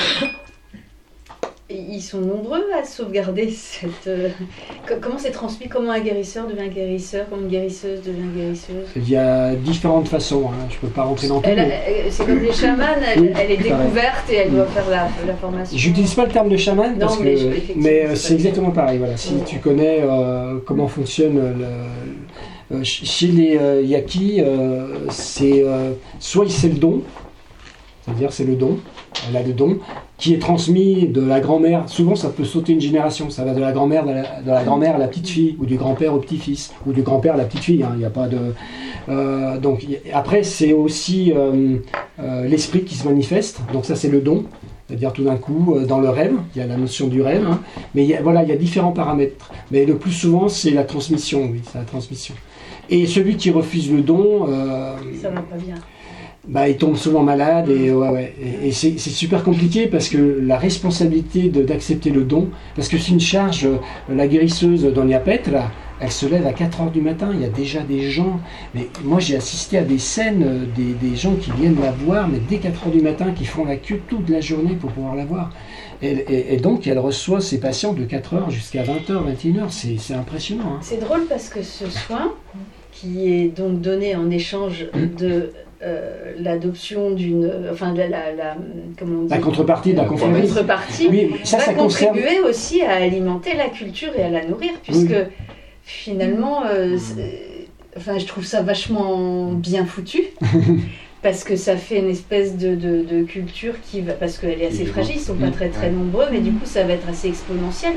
Ils sont nombreux à sauvegarder cette... Comment c'est transmis? Comment un guérisseur devient guérisseur? Comment une guérisseuse devient guérisseuse? Il y a différentes façons, hein. Je ne peux pas rentrer dans tout. C'est comme les chamans, elle est découverte et elle doit faire la formation. J'utilise pas le terme de chaman, mais c'est exactement pareil. Voilà. Si tu connais comment fonctionne chez les Yakis, c'est soit c'est le don, c'est-à-dire c'est le don, elle a le don, qui est transmis de la grand-mère. Souvent, ça peut sauter une génération. Ça va de la grand-mère à la petite-fille, ou du grand-père au petit-fils, ou du grand-père à la petite-fille. Il n'y a pas de... donc, après, c'est aussi l'esprit qui se manifeste. Donc ça, c'est le don. C'est-à-dire tout d'un coup, dans le rêve, il y a la notion du rêve. Hein. Mais il y a différents paramètres. Mais le plus souvent, c'est la transmission. Oui, c'est la transmission. Et celui qui refuse le don... ça va pas bien. Il tombe souvent malade et c'est super compliqué parce que la responsabilité d'accepter le don, parce que c'est une charge, la guérisseuse dans Niapet, là, elle se lève à 4h du matin, il y a déjà des gens, mais moi j'ai assisté à des scènes, des gens qui viennent la voir, mais dès 4h du matin, qui font la queue toute la journée pour pouvoir la voir. Et donc elle reçoit ses patients de 4h jusqu'à 20h, 21h, c'est impressionnant. Hein. C'est drôle parce que ce soin, qui est donc donné en échange de... l'adoption d'une, comment on dit, la contrepartie d'un conflit. La contrepartie va contribuer aussi à alimenter la culture et à la nourrir, puisque finalement, je trouve ça vachement bien foutu, parce que ça fait une espèce de culture qui va, parce qu'elle est assez fragile, ils ne sont pas très très nombreux, mais du coup ça va être assez exponentiel,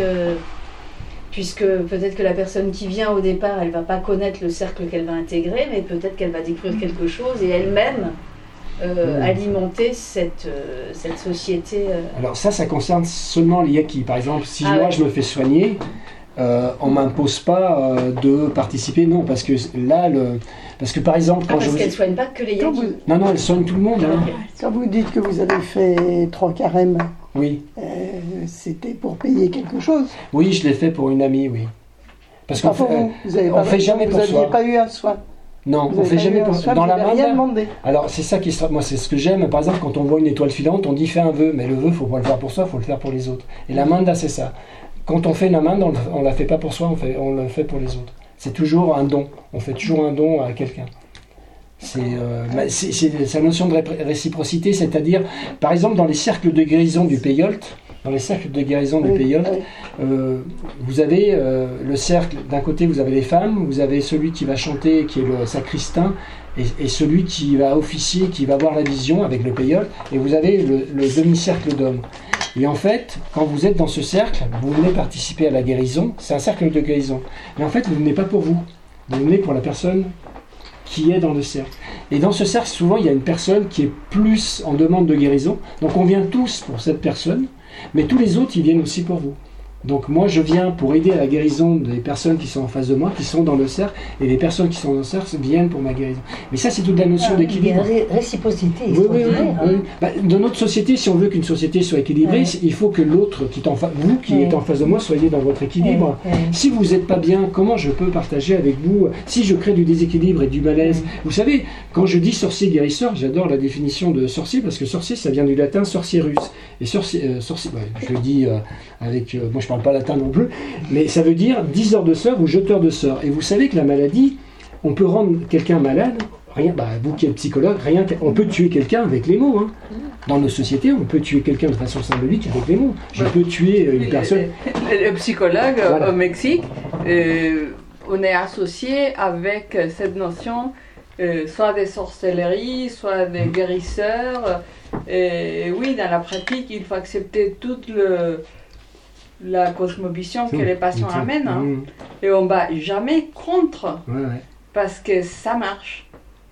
puisque peut-être que la personne qui vient au départ, elle ne va pas connaître le cercle qu'elle va intégrer, mais peut-être qu'elle va découvrir quelque chose et elle-même alimenter cette société. Alors ça concerne seulement les Yakis. Par exemple, si moi je me fais soigner, on m'impose pas de participer, non, parce que là, parce que par exemple, parce qu'elle ne soigne pas que les yagis. Non, elle soigne tout le monde. Hein. Quand vous dites que vous avez fait 3 carèmes, oui. C'était pour payer quelque chose? Oui, je l'ai fait pour une amie, oui. Parce qu'on fait jamais pour soi. Vous n'aviez pas eu un soin? Non, on fait jamais pour soi. Dans la manda. Alors c'est ça moi c'est ce que j'aime. Par exemple, quand on voit une étoile filante, on dit fais un vœu, mais le vœu, faut pas le faire pour soi, faut le faire pour les autres. Et la manda, c'est ça. Quand on fait une manda, on la fait pas pour soi, on le fait pour les autres. C'est toujours un don. On fait toujours un don à quelqu'un. C'est la notion de réciprocité, c'est-à-dire, par exemple, dans les cercles de guérison du Peyolt, vous avez le cercle, d'un côté vous avez les femmes, vous avez celui qui va chanter, qui est le sacristain, et celui qui va officier, qui va voir la vision avec le Peyolt, et vous avez le demi-cercle d'hommes. Et en fait, quand vous êtes dans ce cercle, vous venez participer à la guérison, c'est un cercle de guérison. Mais en fait, vous ne venez pas pour vous, vous venez pour la personne qui est dans le cercle. Et dans ce cercle, souvent, il y a une personne qui est plus en demande de guérison. Donc on vient tous pour cette personne, mais tous les autres, ils viennent aussi pour vous. Donc moi, je viens pour aider à la guérison des personnes qui sont en face de moi, qui sont dans le cercle, et les personnes qui sont dans le cercle viennent pour ma guérison. Mais ça, c'est toute la notion d'équilibre. Il y a une réciprocité. Oui. Dans notre société, si on veut qu'une société soit équilibrée, il faut que l'autre, vous qui êtes en face de moi, soyez dans votre équilibre. Si vous n'êtes pas bien, comment je peux partager avec vous? Si je crée du déséquilibre et du malaise, vous savez, quand je dis sorcier guérisseur, j'adore la définition de sorcier, parce que sorcier, ça vient du latin sorcierus. Et sorcier, je le dis avec... moi, je parle pas latin non plus, mais ça veut dire diseur de sorts ou jeteur de sorts. Et vous savez que la maladie, on peut rendre quelqu'un malade, vous qui êtes psychologue, on peut tuer quelqu'un avec les mots. Hein. Dans nos sociétés, on peut tuer quelqu'un de façon symbolique avec les mots. Je peux tuer une personne... Le psychologue au Mexique, on est associé avec cette notion soit des sorcelleries, soit des guérisseurs. Et oui, dans la pratique, il faut accepter toute la cosmovision que les patients amènent. Hein. Et on ne va jamais contre, parce que ça marche.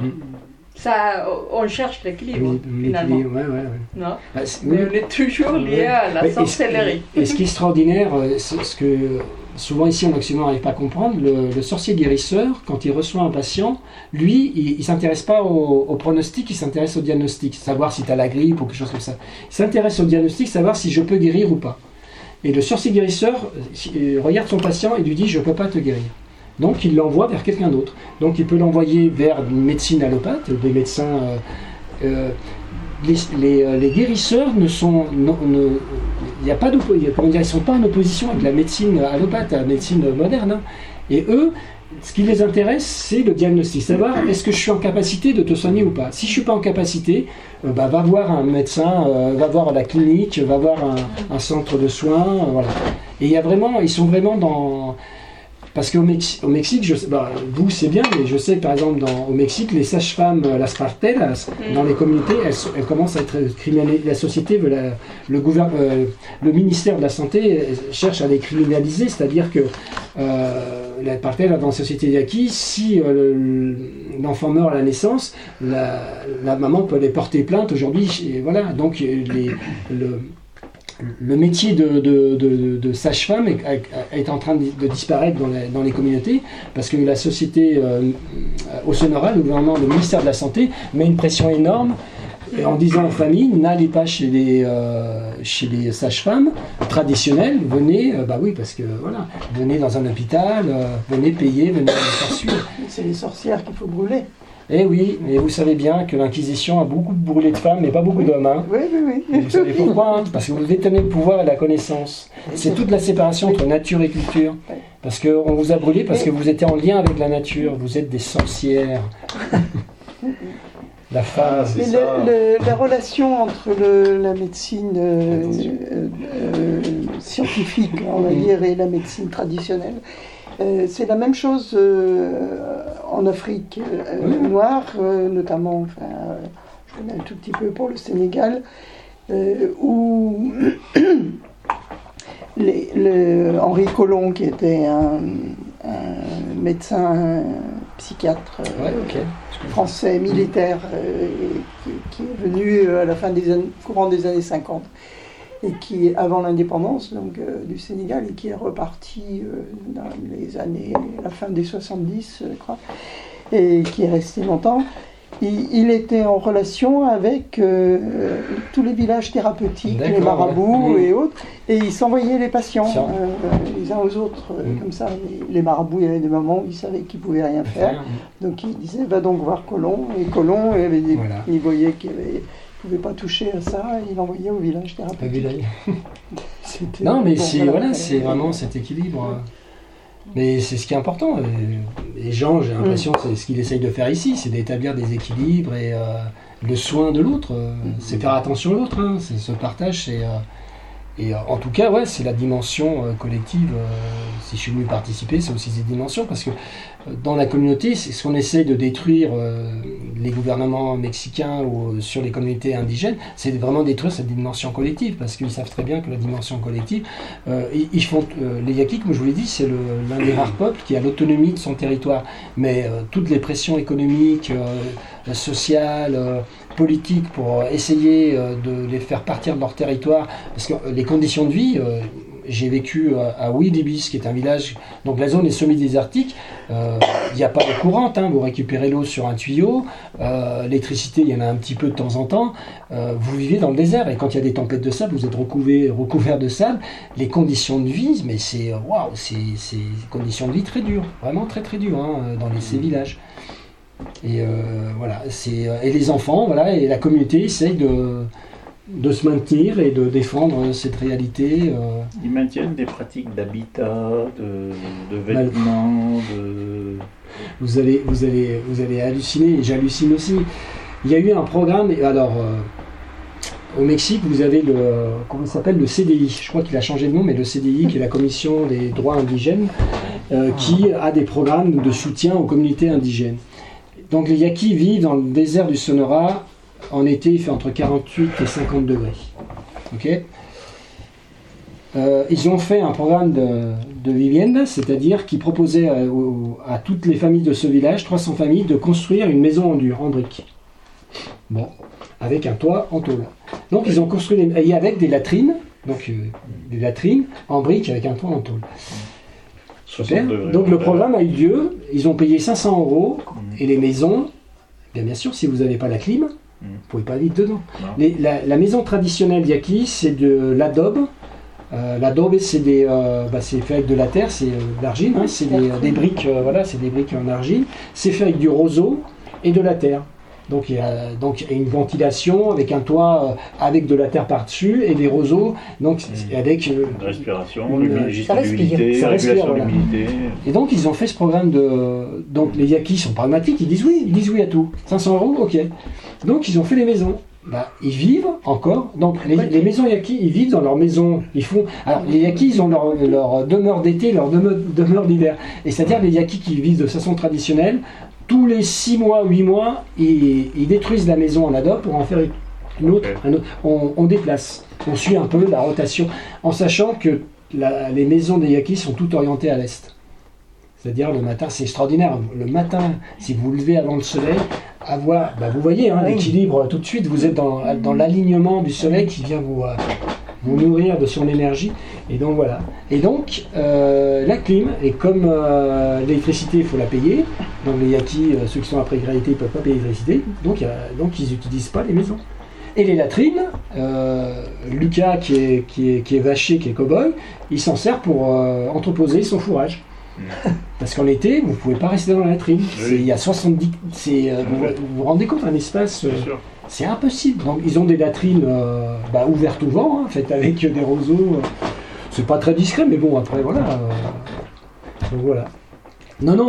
Ça, on cherche l'équilibre, finalement. Non, mais on est toujours lié à la sorcellerie. Et ce qui est extraordinaire, ce que souvent ici en Occident on n'arrive pas à comprendre, le sorcier guérisseur, quand il reçoit un patient, lui, il ne s'intéresse pas au pronostic, il s'intéresse au diagnostic, savoir si tu as la grippe ou quelque chose comme ça. Il s'intéresse au diagnostic, savoir si je peux guérir ou pas. Et le sorcier guérisseur regarde son patient et lui dit « je ne peux pas te guérir ». Donc il l'envoie vers quelqu'un d'autre. Donc il peut l'envoyer vers une médecine allopathe, des médecins... les guérisseurs ne sont... ils ne sont pas en opposition avec la médecine allopathe, la médecine moderne. Hein. Et eux, ce qui les intéresse, c'est le diagnostic. Savoir est-ce que je suis en capacité de te soigner ou pas. Si je ne suis pas en capacité, va voir un médecin, va voir la clinique, va voir un centre de soins. Voilà. Et ils sont vraiment dans... Parce qu'au Mexique, vous c'est bien, mais je sais que par exemple au Mexique, les sages-femmes, las parteras, dans les communautés, elles commencent à être criminalisées. La société, le ministère de la Santé cherche à les criminaliser, c'est-à-dire que la parteras dans la société yaqui, si l'enfant meurt à la naissance, la maman peut aller porter plainte aujourd'hui. Et voilà, donc le métier de sage-femme est en train de disparaître dans les communautés parce que la société au Sonora, le gouvernement, le ministère de la Santé met une pression énorme en disant aux familles, n'allez pas chez les sages-femmes traditionnelles, venez, parce que voilà, venez dans un hôpital, venez payer, venez à les faire suivre. C'est les sorcières qu'il faut brûler. Eh oui, mais vous savez bien que l'Inquisition a beaucoup brûlé de femmes, mais pas beaucoup d'hommes. Hein. Oui. Et vous savez pourquoi hein? Parce que vous détenez le pouvoir et la connaissance. C'est toute la séparation entre nature et culture. Parce qu'on vous a brûlé parce que vous étiez en lien avec la nature. Vous êtes des sorcières. La femme. Mais la relation entre la médecine scientifique, on va dire, et la médecine traditionnelle, c'est la même chose en Afrique noire, notamment, je connais un tout petit peu pour le Sénégal, où Henri Collomb, qui était un médecin psychiatre français militaire, qui est venu à la fin courant des années 50, et qui est avant l'indépendance du Sénégal, et qui est reparti dans les années, la fin des 70, je crois, et qui est resté longtemps. Il était en relation avec tous les villages thérapeutiques, les marabouts et autres, et il s'envoyait les patients les uns aux autres, comme ça. Les marabouts, il y avait des moments où ils savaient qu'ils ne pouvaient rien faire, donc ils disaient va donc voir Colomb, et Colomb, il voyait qu'il ne pouvait pas toucher à ça, et il envoyait au village thérapeutique. Non, mais c'est vraiment cet équilibre. Mais c'est ce qui est important. Les gens, j'ai l'impression que c'est ce qu'il essaye de faire ici, c'est d'établir des équilibres et le soin de l'autre. C'est faire attention à l'autre, hein, c'est ce partage. Et en tout cas, ouais, c'est la dimension collective. Si je suis venu participer, c'est aussi cette dimension, parce que dans la communauté, c'est ce qu'on essaye de détruire les gouvernements mexicains ou sur les communautés indigènes, c'est vraiment détruire cette dimension collective, parce qu'ils savent très bien que la dimension collective, ils font les Yaquis, comme je vous l'ai dit, c'est l'un des rares peuples qui a l'autonomie de son territoire, mais toutes les pressions économiques, sociales, politiques pour essayer de les faire partir de leur territoire, parce que les conditions de vie, j'ai vécu à Huidibis, qui est un village, donc la zone est semi-désertique, il n'y a pas d'eau courante, hein, vous récupérez l'eau sur un tuyau, l'électricité il y en a un petit peu de temps en temps, vous vivez dans le désert, et quand il y a des tempêtes de sable, vous êtes recouvert de sable, les conditions de vie, mais c'est des conditions de vie très dures, vraiment très très dures, hein, dans ces villages. Et voilà, et les enfants, voilà, et la communauté essayent de se maintenir et de défendre cette réalité. Ils maintiennent des pratiques d'habitat, de vêtements, Vous allez halluciner, et j'hallucine aussi. Il y a eu un programme, alors au Mexique, vous avez comment ça s'appelle, le CDI, je crois qu'il a changé de nom, mais le CDI, qui est la Commission des droits indigènes, qui a des programmes de soutien aux communautés indigènes. Donc les Yaquis vivent dans le désert du Sonora. En été, il fait entre 48 et 50 degrés. Okay. Ils ont fait un programme de vivienda, c'est-à-dire qu'ils proposaient à toutes les familles de ce village, 300 familles, de construire une maison en briques. Bon, avec un toit en tôle. Donc ils ont construit avec des latrines, des latrines en briques avec un toit en tôle. Super. Donc le programme a eu lieu, ils ont payé 500 €, et les maisons, bien sûr, si vous n'avez pas la clim, vous ne pouvez pas vivre dedans. La maison traditionnelle yaqui, c'est de l'adobe. L'adobe, c'est fait avec de la terre, c'est de l'argile, hein, c'est des briques, c'est des briques en argile. C'est fait avec du roseau et de la terre. Donc il y a une ventilation avec un toit avec de la terre par-dessus et des roseaux, donc avec une respiration, l'humidité, ça respire, l'humidité. Et donc ils ont fait ce programme donc les Yaquis sont pragmatiques, ils disent oui à tout. 500 €, ok. Donc ils ont fait les maisons. Ils vivent encore. Donc les maisons Yaquis, ils vivent dans leurs maisons. Alors les Yaquis, ils ont leur demeure d'été, leur demeure d'hiver. Et c'est-à-dire les Yaquis qui vivent de façon traditionnelle. Tous les 6 mois, 8 mois, ils détruisent la maison en adobe pour en faire une autre. On déplace. On suit un peu la rotation, en sachant que les maisons des Yaquis sont toutes orientées à l'est. C'est-à-dire le matin, c'est extraordinaire. Le matin, si vous vous levez avant le soleil, vous voyez l'équilibre tout de suite. Vous êtes dans l'alignement du soleil qui vient vous nourrir de son énergie. Et donc voilà. Et donc la clim, et comme l'électricité, il faut la payer. Donc les Yaquis, ceux qui sont à précarité, ils ne peuvent pas payer l'électricité. Donc ils n'utilisent pas les maisons. Et les latrines, Lucas qui est vacher, qui est cow-boy, il s'en sert pour entreposer son fourrage. Parce qu'en été, vous ne pouvez pas rester dans la latrine. Il y a 70. Vous vous rendez compte, un espace. C'est impossible. Donc ils ont des latrines ouvertes au vent, hein, faites avec des roseaux. C'est pas très discret, mais bon, après voilà. Donc voilà. Non,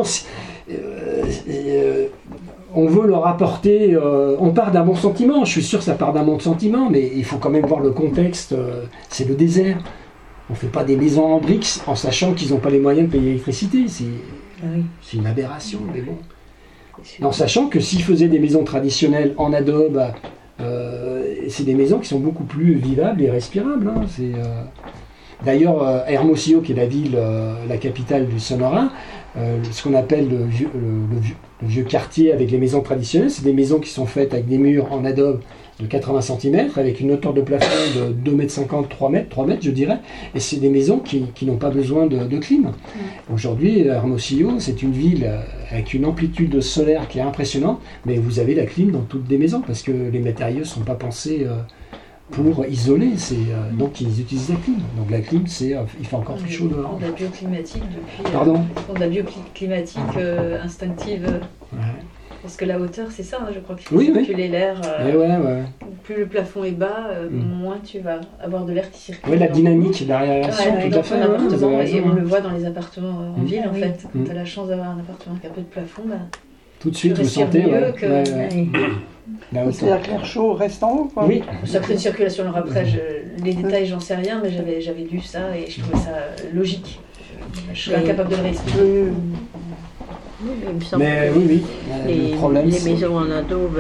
on veut leur apporter. On part d'un bon sentiment. Je suis sûr que ça part d'un bon sentiment, mais il faut quand même voir le contexte. C'est le désert. On ne fait pas des maisons en briques en sachant qu'ils n'ont pas les moyens de payer l'électricité. C'est une aberration, mais bon. En sachant que s'ils faisaient des maisons traditionnelles en adobe, c'est des maisons qui sont beaucoup plus vivables et respirables. Hein. D'ailleurs, Hermosillo, qui est la ville, la capitale du Sonora, ce qu'on appelle le vieux quartier avec les maisons traditionnelles, c'est des maisons qui sont faites avec des murs en adobe de 80 cm, avec une hauteur de plafond de 2,50 m, 3 mètres je dirais, et c'est des maisons qui n'ont pas besoin de clim. Aujourd'hui, Hermosillo, c'est une ville avec une amplitude solaire qui est impressionnante, mais vous avez la clim dans toutes les maisons, parce que les matériaux ne sont pas pensés pour isoler, donc ils utilisent la clim. Donc la clim, il fait encore plus chaud dehors. De la bioclimatique depuis... Pardon de la bioclimatique instinctive. Ouais. Parce que la hauteur, c'est ça, je crois qu'il faut circuler l'air. Plus le plafond est bas, moins tu vas avoir de l'air qui circule. Oui, la dynamique, la réaction, tout à fait. Et on le voit dans les appartements en ville, en fait. Quand tu as la chance d'avoir un appartement qui a peu de plafond, tout de suite, vous sentez mieux que... C'est-à-dire que l'air chaud reste en haut, quoi. Oui. Ça crée une circulation. Alors après, les détails, j'en sais rien, mais j'avais lu ça et je trouvais ça logique. Je suis incapable de le réexpliquer. Oui, mais il me semble que le problème, les maisons en adobe,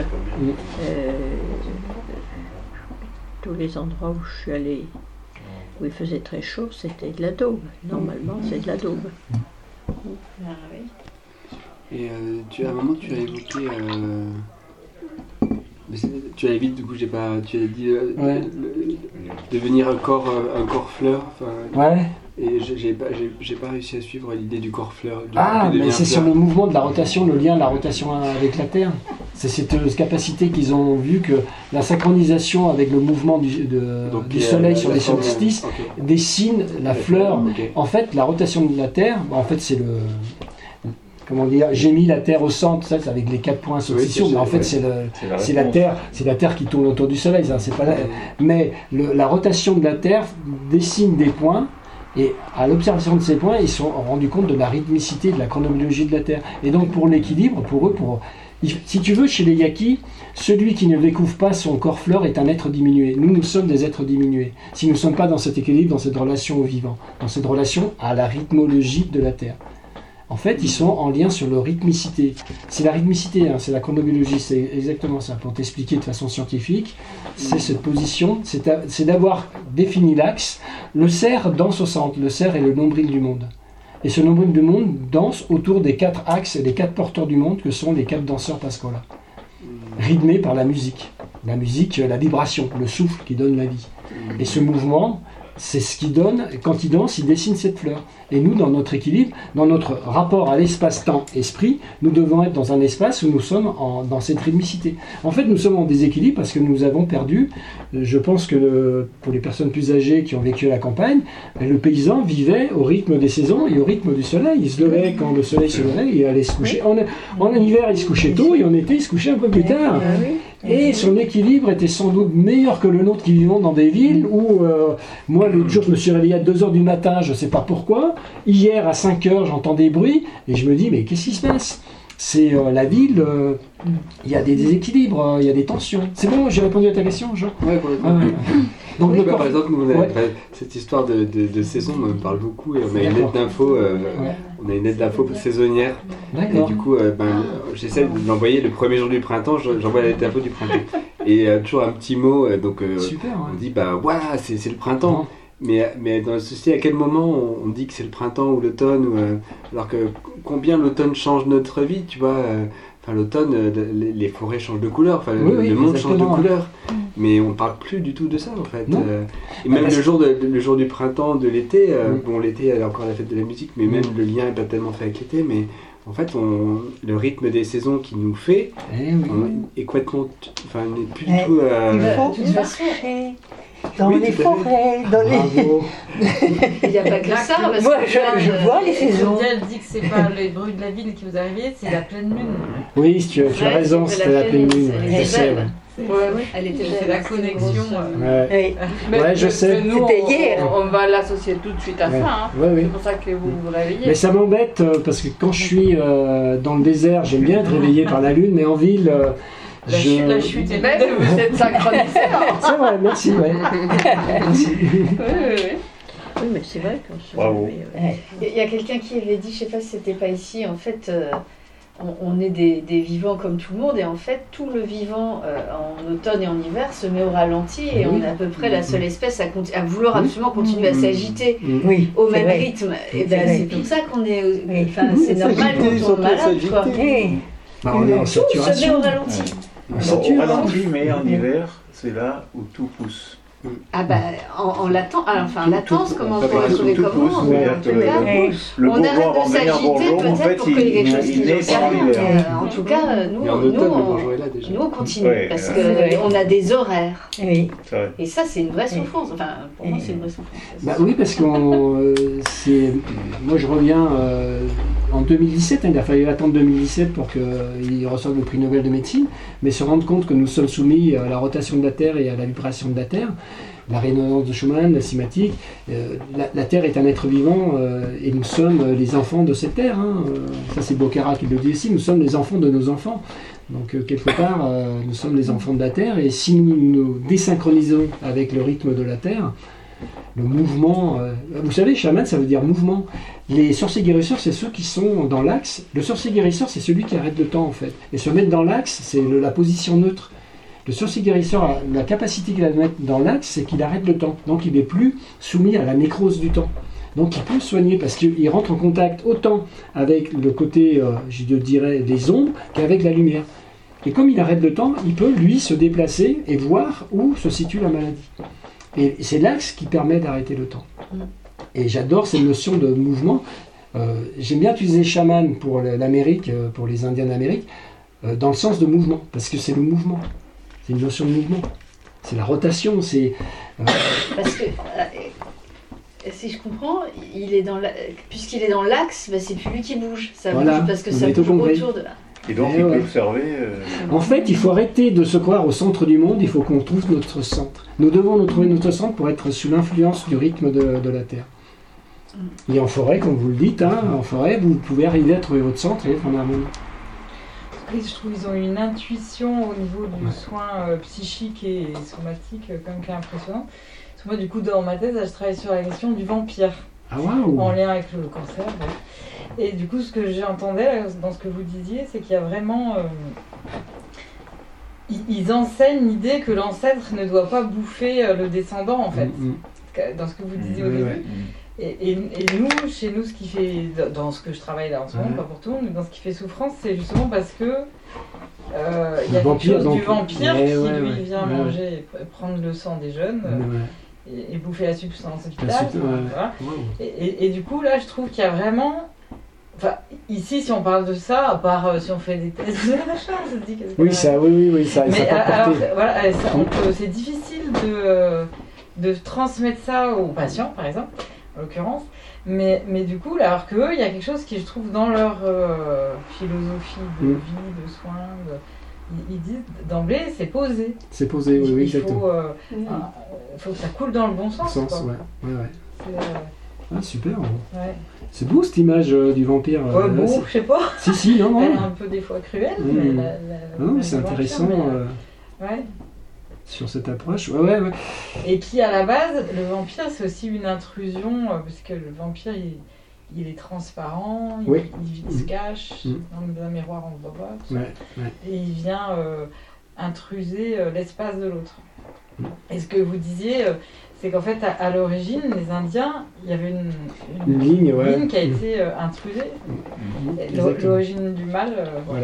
tous les endroits où je suis allée, où il faisait très chaud, c'était de l'adobe. Normalement, c'est de l'adobe. Et à un moment, tu as évoqué... tu as vite, du coup, tu as dit devenir un corps fleur. Ouais. Et j'ai pas réussi à suivre l'idée du corps fleur. Mais c'est sur le mouvement de la rotation, le lien de la rotation avec la Terre. C'est cette capacité qu'ils ont vu que la synchronisation avec le mouvement du Soleil sur les solstices dessine la fleur. En fait, la rotation de la Terre, c'est le... Comment dire, j'ai mis la Terre au centre, ça, avec les 4 points solsticiaux, mais en fait c'est la Terre qui tourne autour du Soleil. Ça, c'est pas mais la rotation de la Terre dessine des points, et à l'observation de ces points, ils se sont rendus compte de la rythmicité, de la chronobiologie de la Terre. Et donc pour l'équilibre, si tu veux, chez les Yakis, celui qui ne découvre pas son corps fleur est un être diminué. Nous sommes des êtres diminués. Si nous ne sommes pas dans cet équilibre, dans cette relation au vivant, dans cette relation à la rythmologie de la Terre. En fait, ils sont en lien sur leur rythmicité. C'est la rythmicité, c'est la chronobiologie, c'est exactement ça. Pour t'expliquer de façon scientifique, c'est cette position, c'est d'avoir défini l'axe. Le cerf danse au centre, le cerf est le nombril du monde. Et ce nombril du monde danse autour des 4 axes et des 4 porteurs du monde que sont les 4 danseurs Pascola. Rythmés par la musique. La musique, la vibration, le souffle qui donne la vie. Et ce mouvement... c'est ce qui donne, quand il danse, il dessine cette fleur. Et nous, dans notre équilibre, dans notre rapport à l'espace-temps-esprit, nous devons être dans un espace où nous sommes dans cette rythmicité. En fait, nous sommes en déséquilibre parce que nous avons perdu, je pense que pour les personnes plus âgées qui ont vécu à la campagne, le paysan vivait au rythme des saisons et au rythme du soleil. Il se levait quand le soleil se levait et il allait se coucher. En hiver, il se couchait tôt et en été, il se couchait un peu plus tard. Et son équilibre était sans doute meilleur que le nôtre qui vivons dans des villes où, moi, l'autre jour, je me suis réveillé à 2h du matin, je ne sais pas pourquoi. Hier, à 5h, j'entends des bruits et je me dis, mais qu'est-ce qui se passe ? C'est la ville, il y a des déséquilibres, il y a des tensions. C'est bon, j'ai répondu à ta question, Jean ? Oui, complètement. Donc, par exemple, cette histoire de saison me parle beaucoup et on a une lettre d'info, on a une lettre d'info saisonnière. Et du coup, j'essaie de l'envoyer le premier jour du printemps, j'envoie la lettre d'info du printemps. Et toujours un petit mot, super, on dit, voilà, c'est le printemps. Mais dans la société, à quel moment on dit que c'est le printemps ou l'automne alors que combien l'automne change notre vie, tu vois l'automne, les forêts changent de couleur, le monde change de couleur, mais on parle plus du tout de ça en fait. Et même le jour du printemps, de l'été, bon l'été il y a encore la fête de la musique, mais même le lien n'est pas tellement fait avec l'été, mais en fait le rythme des saisons qui nous fait est complètement, n'est plus du tout... de toute façon, dans les forêts, dans les... Il n'y a pas que ça. Parce moi, je vois les saisons. Diane dit que c'est pas les bruits de la ville qui vous arrivent, c'est la pleine lune. Oui, tu as raison, c'était la pleine lune. Je sais. C'est la connexion. Je sais. C'était hier. On va l'associer tout de suite à ça. C'est pour ça que vous vous réveillez. Mais ça m'embête parce que quand je suis dans le désert, j'aime bien être réveillé par la lune, mais en ville... La chute est belle, vous êtes synchronisés. C'est vrai, merci. Merci. Oui, mais c'est vrai qu'on se Bravo. Il y a quelqu'un qui avait dit, je sais pas si c'était pas ici, en fait, on est des vivants comme tout le monde, et en fait, tout le vivant en automne et en hiver se met au ralenti, et on est à peu près la seule espèce à vouloir absolument continuer à s'agiter au même rythme. Et c'est pour ça qu'on est... c'est normal quand on est malade, quoi. On est en tout se met saturation. au ralenti. Au ralenti, mais en hiver, c'est là où tout pousse. Ah bah en latence, comment on pourrait trouver comment en tout cas, le on arrête de s'agiter peut-être pour qu'il y ait quelque chose qui nous s'arrête. En tout cas, nous on continue parce qu'on a des horaires. Et ça c'est une vraie souffrance. Enfin, pour moi c'est une vraie souffrance. Bah oui, parce que moi je reviens en 2017, il a fallu attendre 2017 pour qu'il reçoive le prix Nobel de médecine, mais se rendre compte que nous sommes soumis à la rotation de la Terre et à la vibration de la Terre. La résonance de Schumann, la cinématique, la Terre est un être vivant et nous sommes les enfants de cette Terre. Ça c'est Bocara qui le dit aussi, nous sommes les enfants de nos enfants. Donc quelque part, nous sommes les enfants de la Terre et si nous nous désynchronisons avec le rythme de la Terre, le mouvement, vous savez, chaman ça veut dire mouvement. Les sorciers guérisseurs c'est ceux qui sont dans l'axe. Le sorcier guérisseur c'est celui qui arrête le temps en fait. Et se mettre dans l'axe c'est la position neutre. Le sorcier guérisseur a la capacité qu'il a de mettre dans l'axe, c'est qu'il arrête le temps. Donc il n'est plus soumis à la nécrose du temps. Donc il peut soigner parce qu'il rentre en contact autant avec le côté, je dirais, des ombres qu'avec la lumière. Et comme il arrête le temps, il peut lui se déplacer et voir où se situe la maladie. Et c'est l'axe qui permet d'arrêter le temps. Et j'adore cette notion de mouvement. J'aime bien utiliser chaman pour l'Amérique, pour les Indiens d'Amérique, dans le sens de mouvement, parce que c'est le mouvement. C'est une notion de mouvement. C'est la rotation, c'est... Parce que, si je comprends, puisqu'il est dans l'axe, c'est plus lui qui bouge. Ça bouge parce que ça bouge autour de là. Et donc il peut observer... En fait, il faut arrêter de se croire au centre du monde, il faut qu'on trouve notre centre. Nous devons nous trouver notre centre pour être sous l'influence du rythme de la Terre. Et en forêt, comme vous le dites, en forêt, vous pouvez arriver à trouver votre centre et être en harmonie. Je trouve qu'ils ont une intuition au niveau du soin psychique et somatique comme qui est impressionnant. Parce que moi, du coup, dans ma thèse, je travaille sur la question du vampire. Ah, wow. En lien avec le cancer. Et du coup, ce que j'entendais dans ce que vous disiez, c'est qu'il y a vraiment... ils enseignent l'idée que l'ancêtre ne doit pas bouffer le descendant, en fait. Dans ce que vous disiez au début. Et nous, chez nous, ce qui fait, dans ce que je travaille là en ce moment, pas pour tout le monde, mais dans ce qui fait souffrance, c'est justement parce que il y a quelque chose du vampire qui lui vient manger, prendre le sang des jeunes et bouffer la substance vitale. Et du coup, là, je trouve qu'il y a vraiment... Enfin, ici, si on parle de ça, à part si on fait des tests de machin, ça se dit qu'est-ce que oui, ça. Mais alors, voilà, c'est difficile de transmettre ça aux patients, par exemple. En l'occurrence, mais du coup, là, alors qu'eux, il y a quelque chose qui, je trouve, dans leur philosophie de vie, de soins, ils disent d'emblée, c'est posé. C'est posé, oui, exactement. Il faut que ça coule dans le bon sens. Ah, super. Ouais. C'est beau cette image du vampire. Je sais pas. Si, non. Elle est un peu des fois cruelle, mais c'est intéressant. Sur cette approche, ouais. Et puis à la base, le vampire c'est aussi une intrusion, parce que le vampire il est transparent, il se cache, dans un miroir on ne voit pas, et il vient intruser l'espace de l'autre. Et ce que vous disiez, c'est qu'en fait à l'origine, les Indiens, il y avait une ligne qui a été intrusée. L'origine du mal,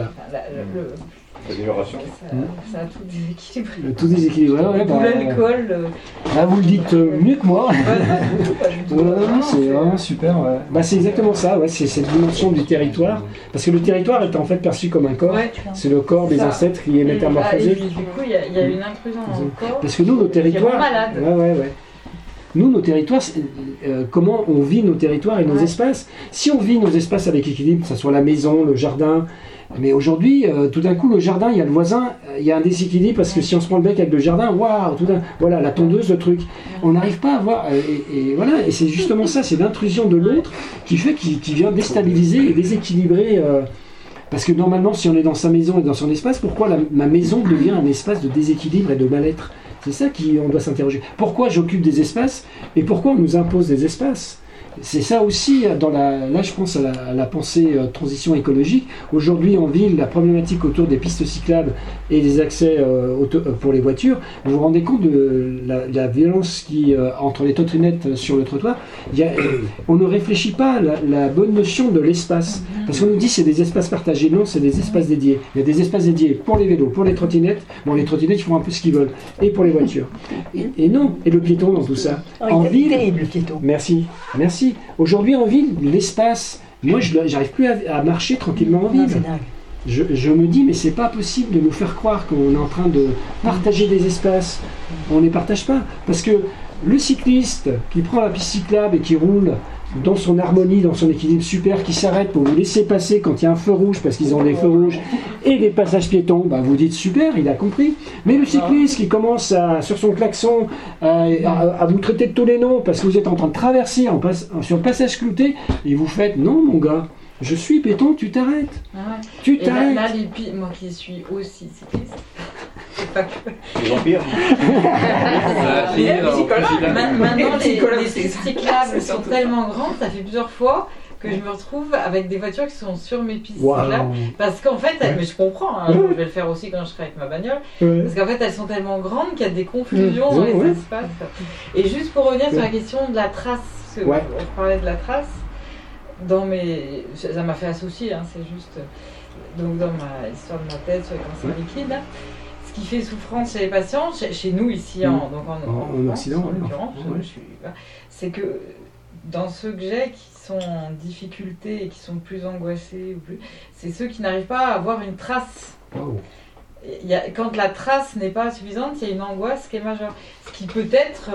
ça a tout déséquilibré. Tout déséquilibré, l'alcool. Là, vous le dites mieux que moi. C'est vraiment super. C'est exactement ça, c'est cette dimension du territoire. Parce que le territoire est en fait perçu comme un corps. C'est le corps des ancêtres qui est métamorphosé. Et du coup, il y a une intrusion dans le corps. Parce que nous, nos territoires. Nous, nos territoires, comment on vit nos territoires et nos espaces. Si on vit nos espaces avec équilibre, que ce soit la maison, le jardin, mais aujourd'hui, tout d'un coup, le jardin, il y a le voisin, il y a un déséquilibre parce que si on se prend le bec avec le jardin, waouh, voilà, la tondeuse, le truc, on n'arrive pas à voir. Et c'est justement ça, c'est l'intrusion de l'autre qui fait qu'il vient déstabiliser et déséquilibrer. Parce que normalement, si on est dans sa maison et dans son espace, pourquoi ma maison devient un espace de déséquilibre et de mal-être ? C'est ça qu'on doit s'interroger. Pourquoi j'occupe des espaces et pourquoi on nous impose des espaces ? c'est ça aussi, là je pense à la pensée transition écologique. Aujourd'hui en ville, la problématique autour des pistes cyclables et des accès pour les voitures, vous vous rendez compte de la violence entre les trottinettes sur le trottoir. On ne réfléchit pas à la bonne notion de l'espace. Parce qu'on nous dit c'est des espaces partagés. Non, c'est des espaces dédiés. Il y a des espaces dédiés pour les vélos, pour les trottinettes. Bon, les trottinettes, ils font un peu ce qu'ils veulent. Et pour les voitures. Et non. Et le piéton dans tout ça. En ville. Terrible, le piéton. Merci. Aujourd'hui, en ville, l'espace. Moi, je n'arrive plus à marcher tranquillement en ville. C'est dingue. Je me dis, mais c'est pas possible de nous faire croire qu'on est en train de partager des espaces. On ne les partage pas. Parce que le cycliste qui prend la piste cyclable et qui roule dans son harmonie, dans son équilibre super, qui s'arrête pour vous laisser passer quand il y a un feu rouge, parce qu'ils ont des feux rouges, et des passages piétons, vous dites super, il a compris. Mais le cycliste qui commence sur son klaxon à vous traiter de tous les noms, parce que vous êtes en train de traverser sur le passage clouté, et vous faites, non mon gars, je suis piéton, tu t'arrêtes. Tu t'arrêtes. Là, moi qui suis aussi cycliste, c'est pas que... C'est vampire. Maintenant, les cyclables sont tellement grandes, ça fait plusieurs fois que je me retrouve avec des voitures qui sont sur mes pistes cyclables. Parce qu'en fait, mais je comprends, je vais le faire aussi quand je serai avec ma bagnole, parce qu'en fait, elles sont tellement grandes qu'il y a des confusions dans les espaces. Et juste pour revenir sur la question de la trace, parce on parlait de la trace, ça m'a fait associer, c'est juste, donc dans ma histoire de ma tête sur les cancers liquides, ce qui fait souffrance chez les patients, chez nous ici en Occident, en l'occurrence, c'est que dans ceux que j'ai qui sont en difficulté et qui sont plus angoissés, c'est ceux qui n'arrivent pas à avoir une trace. Quand la trace n'est pas suffisante, il y a une angoisse qui est majeure. Ce qui peut-être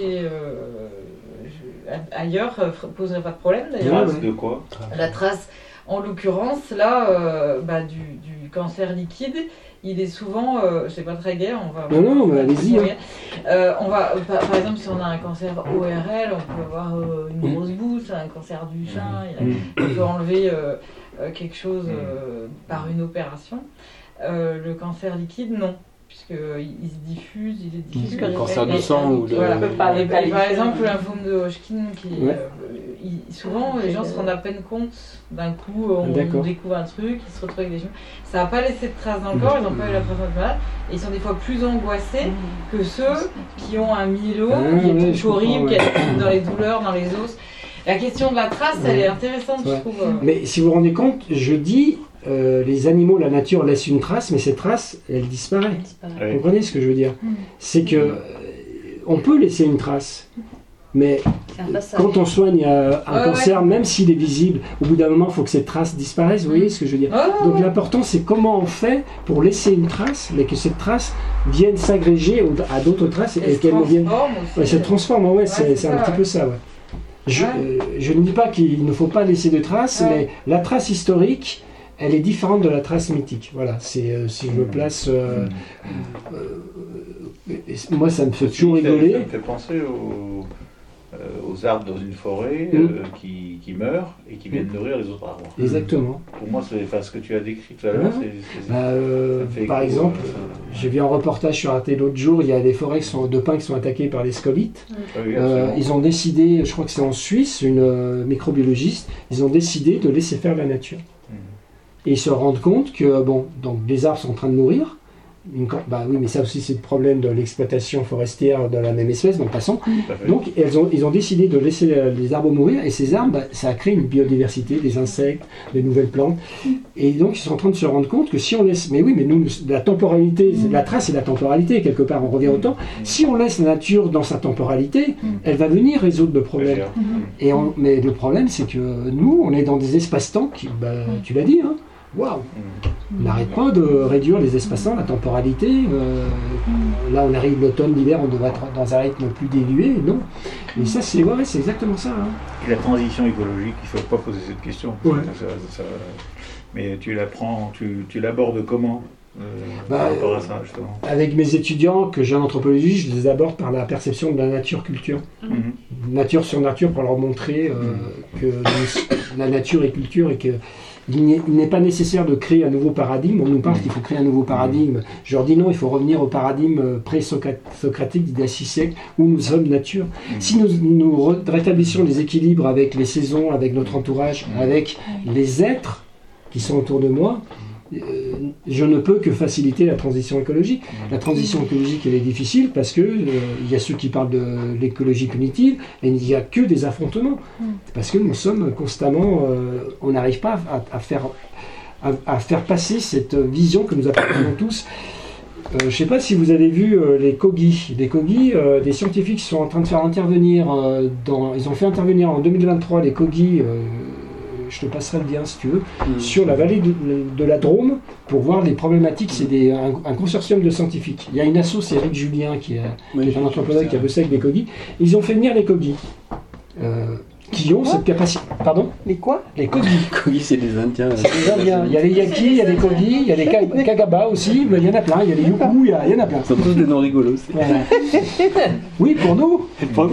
ailleurs poserait pas de problème d'ailleurs. De quoi ? La trace, en l'occurrence, là, du cancer liquide, il est souvent, c'est pas très gai, on va... Non, mais allez-y. On va, par exemple, si on a un cancer ORL, on peut avoir une grosse boue, un cancer du sein, on peut enlever quelque chose par une opération. Le cancer liquide, non. Puisqu'il se diffuse, il est diffus. Le cancer du sang ou par exemple, le lymphome de Hodgkin, souvent les gens se rendent à peine compte d'un coup, on découvre un truc, ils se retrouvent avec des choses. Ça n'a pas laissé de traces dans le corps, ils n'ont pas eu la présence de malade, et ils sont des fois plus angoissés que ceux qui ont un myélome qui est tout horrible, qui est dans les douleurs, dans les os. La question de la trace, elle est intéressante, je trouve. Mais si vous vous rendez compte, je dis. Les animaux, la nature laisse une trace, mais cette trace, elle disparaît. Vous comprenez ce que je veux dire ? C'est que on peut laisser une trace, mais quand on soigne un cancer, même s'il est visible, au bout d'un moment, il faut que cette trace disparaisse. Vous voyez ce que je veux dire ? Donc l'important, c'est comment on fait pour laisser une trace, mais que cette trace vienne s'agréger à d'autres traces et qu'elle vienne. Elle se transforme. C'est un petit peu ça. Je ne dis pas qu'il ne faut pas laisser de traces, mais la trace historique. Elle est différente de la trace mythique. Voilà, si je me place... moi, ça me fait toujours rigoler. Ça me fait penser aux arbres dans une forêt qui meurent et qui viennent nourrir les autres arbres. Exactement. Pour moi, c'est ce que tu as décrit tout à l'heure. Par exemple, j'ai vu un reportage sur Arte l'autre jour, il y a des forêts de pins qui sont attaquées par les scolytes. Ils ont décidé, je crois que c'est en Suisse, une microbiologiste, ils ont décidé de laisser faire la nature. Et ils se rendent compte que donc les arbres sont en train de mourir. Oui, mais ça aussi c'est le problème de l'exploitation forestière de la même espèce, donc passons. Donc ils ont décidé de laisser les arbres mourir, et ces arbres, ça a créé une biodiversité, des insectes, des nouvelles plantes. Et donc ils sont en train de se rendre compte que si on laisse... Mais nous, la temporalité, la trace c'est la temporalité, quelque part, on revient au temps. Si on laisse la nature dans sa temporalité, elle va venir résoudre le problème. Mais le problème c'est que nous, on est dans des espaces-temps qui, tu l'as dit, waouh! On n'arrête pas de réduire les espaces-temps, la temporalité. Là, on arrive l'automne, l'hiver, on devrait être dans un rythme plus dilué. Non. Et ça, c'est exactement ça. Et la transition écologique, il ne faut pas poser cette question. Mais tu l'apprends, tu l'abordes comment par rapport à ça, justement? Avec mes étudiants que j'ai en anthropologie, je les aborde par la perception de la nature-culture. Nature sur nature, pour leur montrer que la nature est culture et que il n'est pas nécessaire de créer un nouveau paradigme. On nous parle qu'il faut créer un nouveau paradigme. Je leur dis non, il faut revenir au paradigme pré-socratique d'il y a 6 siècles où nous sommes nature. Si nous rétablissions les équilibres avec les saisons, avec notre entourage, avec les êtres qui sont autour de moi, je ne peux que faciliter la transition écologique. La transition écologique, elle est difficile parce que il y a ceux qui parlent de l'écologie punitive et il n'y a que des affrontements. Parce que nous sommes constamment, on n'arrive pas à faire passer cette vision que nous appartenons tous. Je ne sais pas si vous avez vu les Kogi. Les Kogi, des scientifiques sont en train de faire intervenir, ils ont fait intervenir en 2023 les Kogi, je te passerai le lien si tu veux, sur la vallée de la Drôme pour voir les problématiques. C'est un consortium de scientifiques. Il y a une asso, c'est Eric Julien qui est un anthropologue qui a bossé avec des Kogi. Ils ont fait venir les Kogi. Qui ont cette capacité. Pardon ? Les quoi ? Les Kogi. Les Kogi, c'est des Indiens. C'est des Indiens. Il y a les Yaki, il y a les Kogi, il y a les Kagaba aussi, mais il y en a plein. Il y a les Yuku, il y en a plein. Ils sont tous des noms rigolos. Voilà. Oui, pour nous. Pour nous.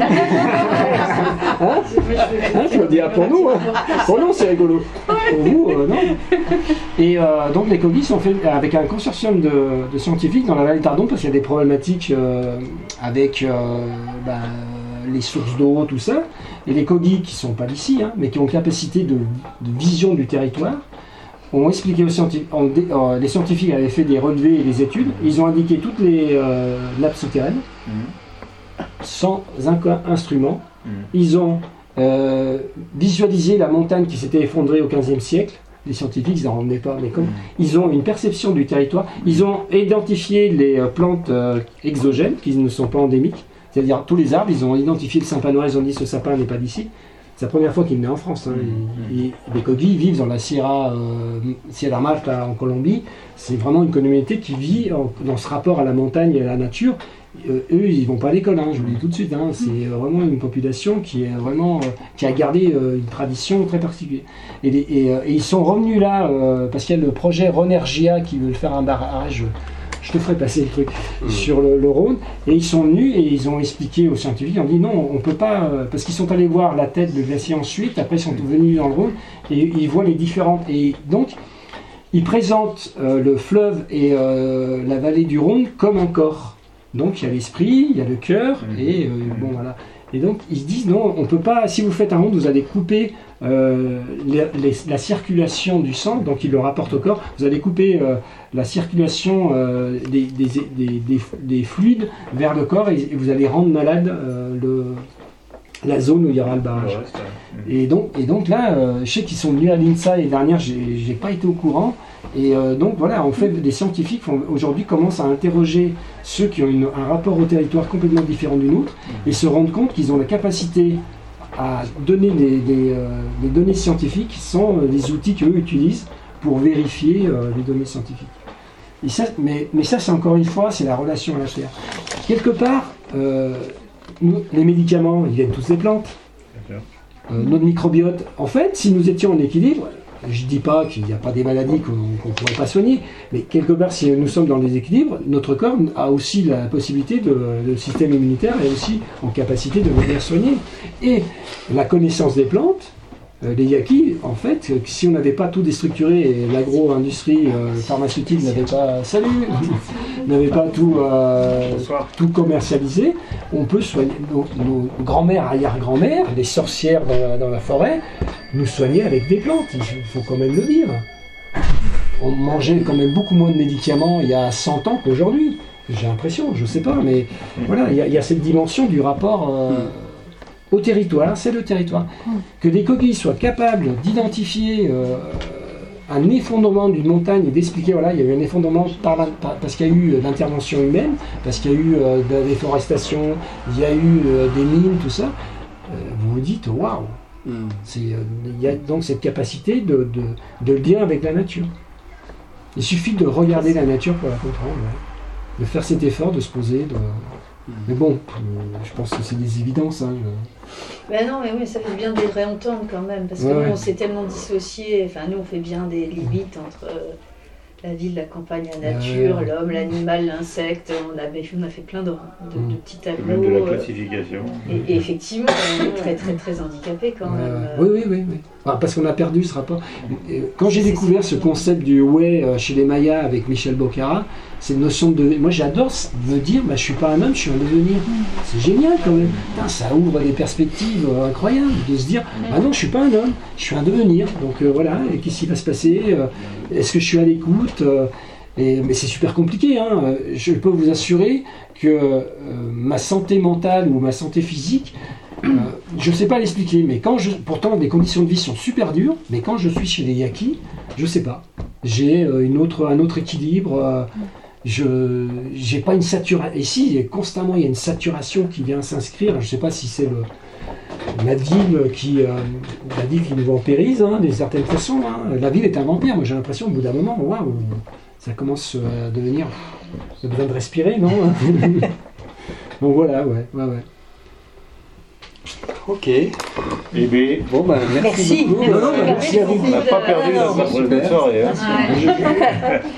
Tu vas dire pour nous. Pour nous, c'est rigolo. Pour vous, non. Et donc, les Kogi sont faits avec un consortium de scientifiques dans la vallée d'Ardon parce qu'il y a des problématiques avec. Les sources d'eau, tout ça, et les Kogi qui ne sont pas d'ici, mais qui ont capacité de vision du territoire, ont expliqué aux scientifiques, les scientifiques avaient fait des relevés et des études, ils ont indiqué toutes les nappes souterraines, sans instrument, ils ont visualisé la montagne qui s'était effondrée au XVe siècle, les scientifiques, ils n'en revenaient pas, mais comme ils ont une perception du territoire, ils ont identifié les plantes exogènes qui ne sont pas endémiques. C'est-à-dire tous les arbres, ils ont identifié le sapin-noir, ils ont dit ce sapin n'est pas d'ici. C'est la première fois qu'il naît en France. Les Kogi vivent dans la Sierra Madre en Colombie. C'est vraiment une communauté qui vit dans ce rapport à la montagne et à la nature. Eux, ils ne vont pas à l'école, je vous le dis tout de suite. C'est vraiment une population qui a gardé une tradition très particulière. Et ils sont revenus là parce qu'il y a le projet Ronergia qui veut faire un barrage. Je te ferai passer le truc sur le Rhône. Et ils sont venus et ils ont expliqué aux scientifiques, ils ont dit non, on ne peut pas, parce qu'ils sont allés voir la tête de glacier ensuite, après ils sont venus dans le Rhône, et ils voient les différentes. Et donc, ils présentent le fleuve et la vallée du Rhône comme un corps. Donc il y a l'esprit, il y a le cœur, et bon voilà. Et donc ils se disent non, on ne peut pas, si vous faites un Rhône, vous allez couper la circulation du sang, donc il le rapporte au corps, vous allez couper la circulation des fluides vers le corps et vous allez rendre malade la zone où il y aura le barrage. Et donc là, je sais qu'ils sont venus à l'INSA l'année dernière, j'ai pas été au courant. Et donc voilà, en fait, les scientifiques aujourd'hui commencent à interroger ceux qui ont un rapport au territoire complètement différent du nôtre et se rendent compte qu'ils ont la capacité à donner des données scientifiques sans les outils qu'eux utilisent pour vérifier les données scientifiques. Et ça, mais ça, c'est encore une fois, c'est la relation à la Terre. Quelque part, les médicaments, ils viennent tous des plantes. Notre microbiote, en fait, si nous étions en équilibre, je ne dis pas qu'il n'y a pas des maladies qu'on ne pourrait pas soigner, mais quelque part, si nous sommes dans le déséquilibre, notre corps a aussi la possibilité, le système immunitaire est aussi en capacité de venir soigner. Et la connaissance des plantes, les Yaki, en fait, si on n'avait pas tout déstructuré et l'agro-industrie pharmaceutique n'avait pas tout commercialisé, on peut soigner nos grands-mères, arrière-grand-mères, les sorcières dans la forêt, nous soigner avec des plantes, il faut quand même le dire. On mangeait quand même beaucoup moins de médicaments il y a 100 ans qu'aujourd'hui. J'ai l'impression, je ne sais pas, mais voilà, il y a cette dimension du rapport au territoire, c'est le territoire. Que les Kogi soient capables d'identifier un effondrement d'une montagne et d'expliquer, voilà, il y a eu un effondrement parce qu'il y a eu l'intervention humaine, parce qu'il y a eu de la déforestation, il y a eu des mines, tout ça, vous vous dites, waouh! Il y a donc cette capacité de lien avec la nature. Il suffit de regarder la nature pour la comprendre, de faire cet effort, de se poser. Mais bon, je pense que c'est des évidences. Ben non, mais oui, ça fait bien de les réentendre quand même, parce que nous, on s'est tellement dissociés. Enfin, nous, on fait bien des limites entre la ville, la campagne, la nature, l'homme, l'animal, l'insecte. On a fait plein de petits tableaux. Même de la classification. Et effectivement, on est très, très, très handicapés quand même. Oui. parce qu'on a perdu ce rapport. Quand j'ai découvert ce concept du ouais chez les Mayas avec Michel Bocara, cette notion de... Moi j'adore me dire, je suis pas un homme, je suis un devenir. C'est génial quand même. Putain, ça ouvre des perspectives incroyables de se dire, non, je suis pas un homme, je suis un devenir. Donc voilà, et qu'est-ce qui va se passer? Est-ce que je suis à l'écoute? Mais c'est super compliqué. Je peux vous assurer que ma santé mentale ou ma santé physique, je ne sais pas l'expliquer, mais pourtant les conditions de vie sont super dures, mais quand je suis chez les Yaqui, je ne sais pas. J'ai un autre équilibre. J'ai pas une saturation. Ici, constamment, il y a une saturation qui vient s'inscrire. Je ne sais pas si c'est la ville qui nous vampirise d'une certaine façon. La ville est un vampire. Moi, j'ai l'impression, au bout d'un moment, waouh, ça commence à devenir. Ça a besoin de respirer, non? Donc voilà, ouais. Ok. Eh bien, merci beaucoup. Merci à vous. On n'a pas perdu la soirée.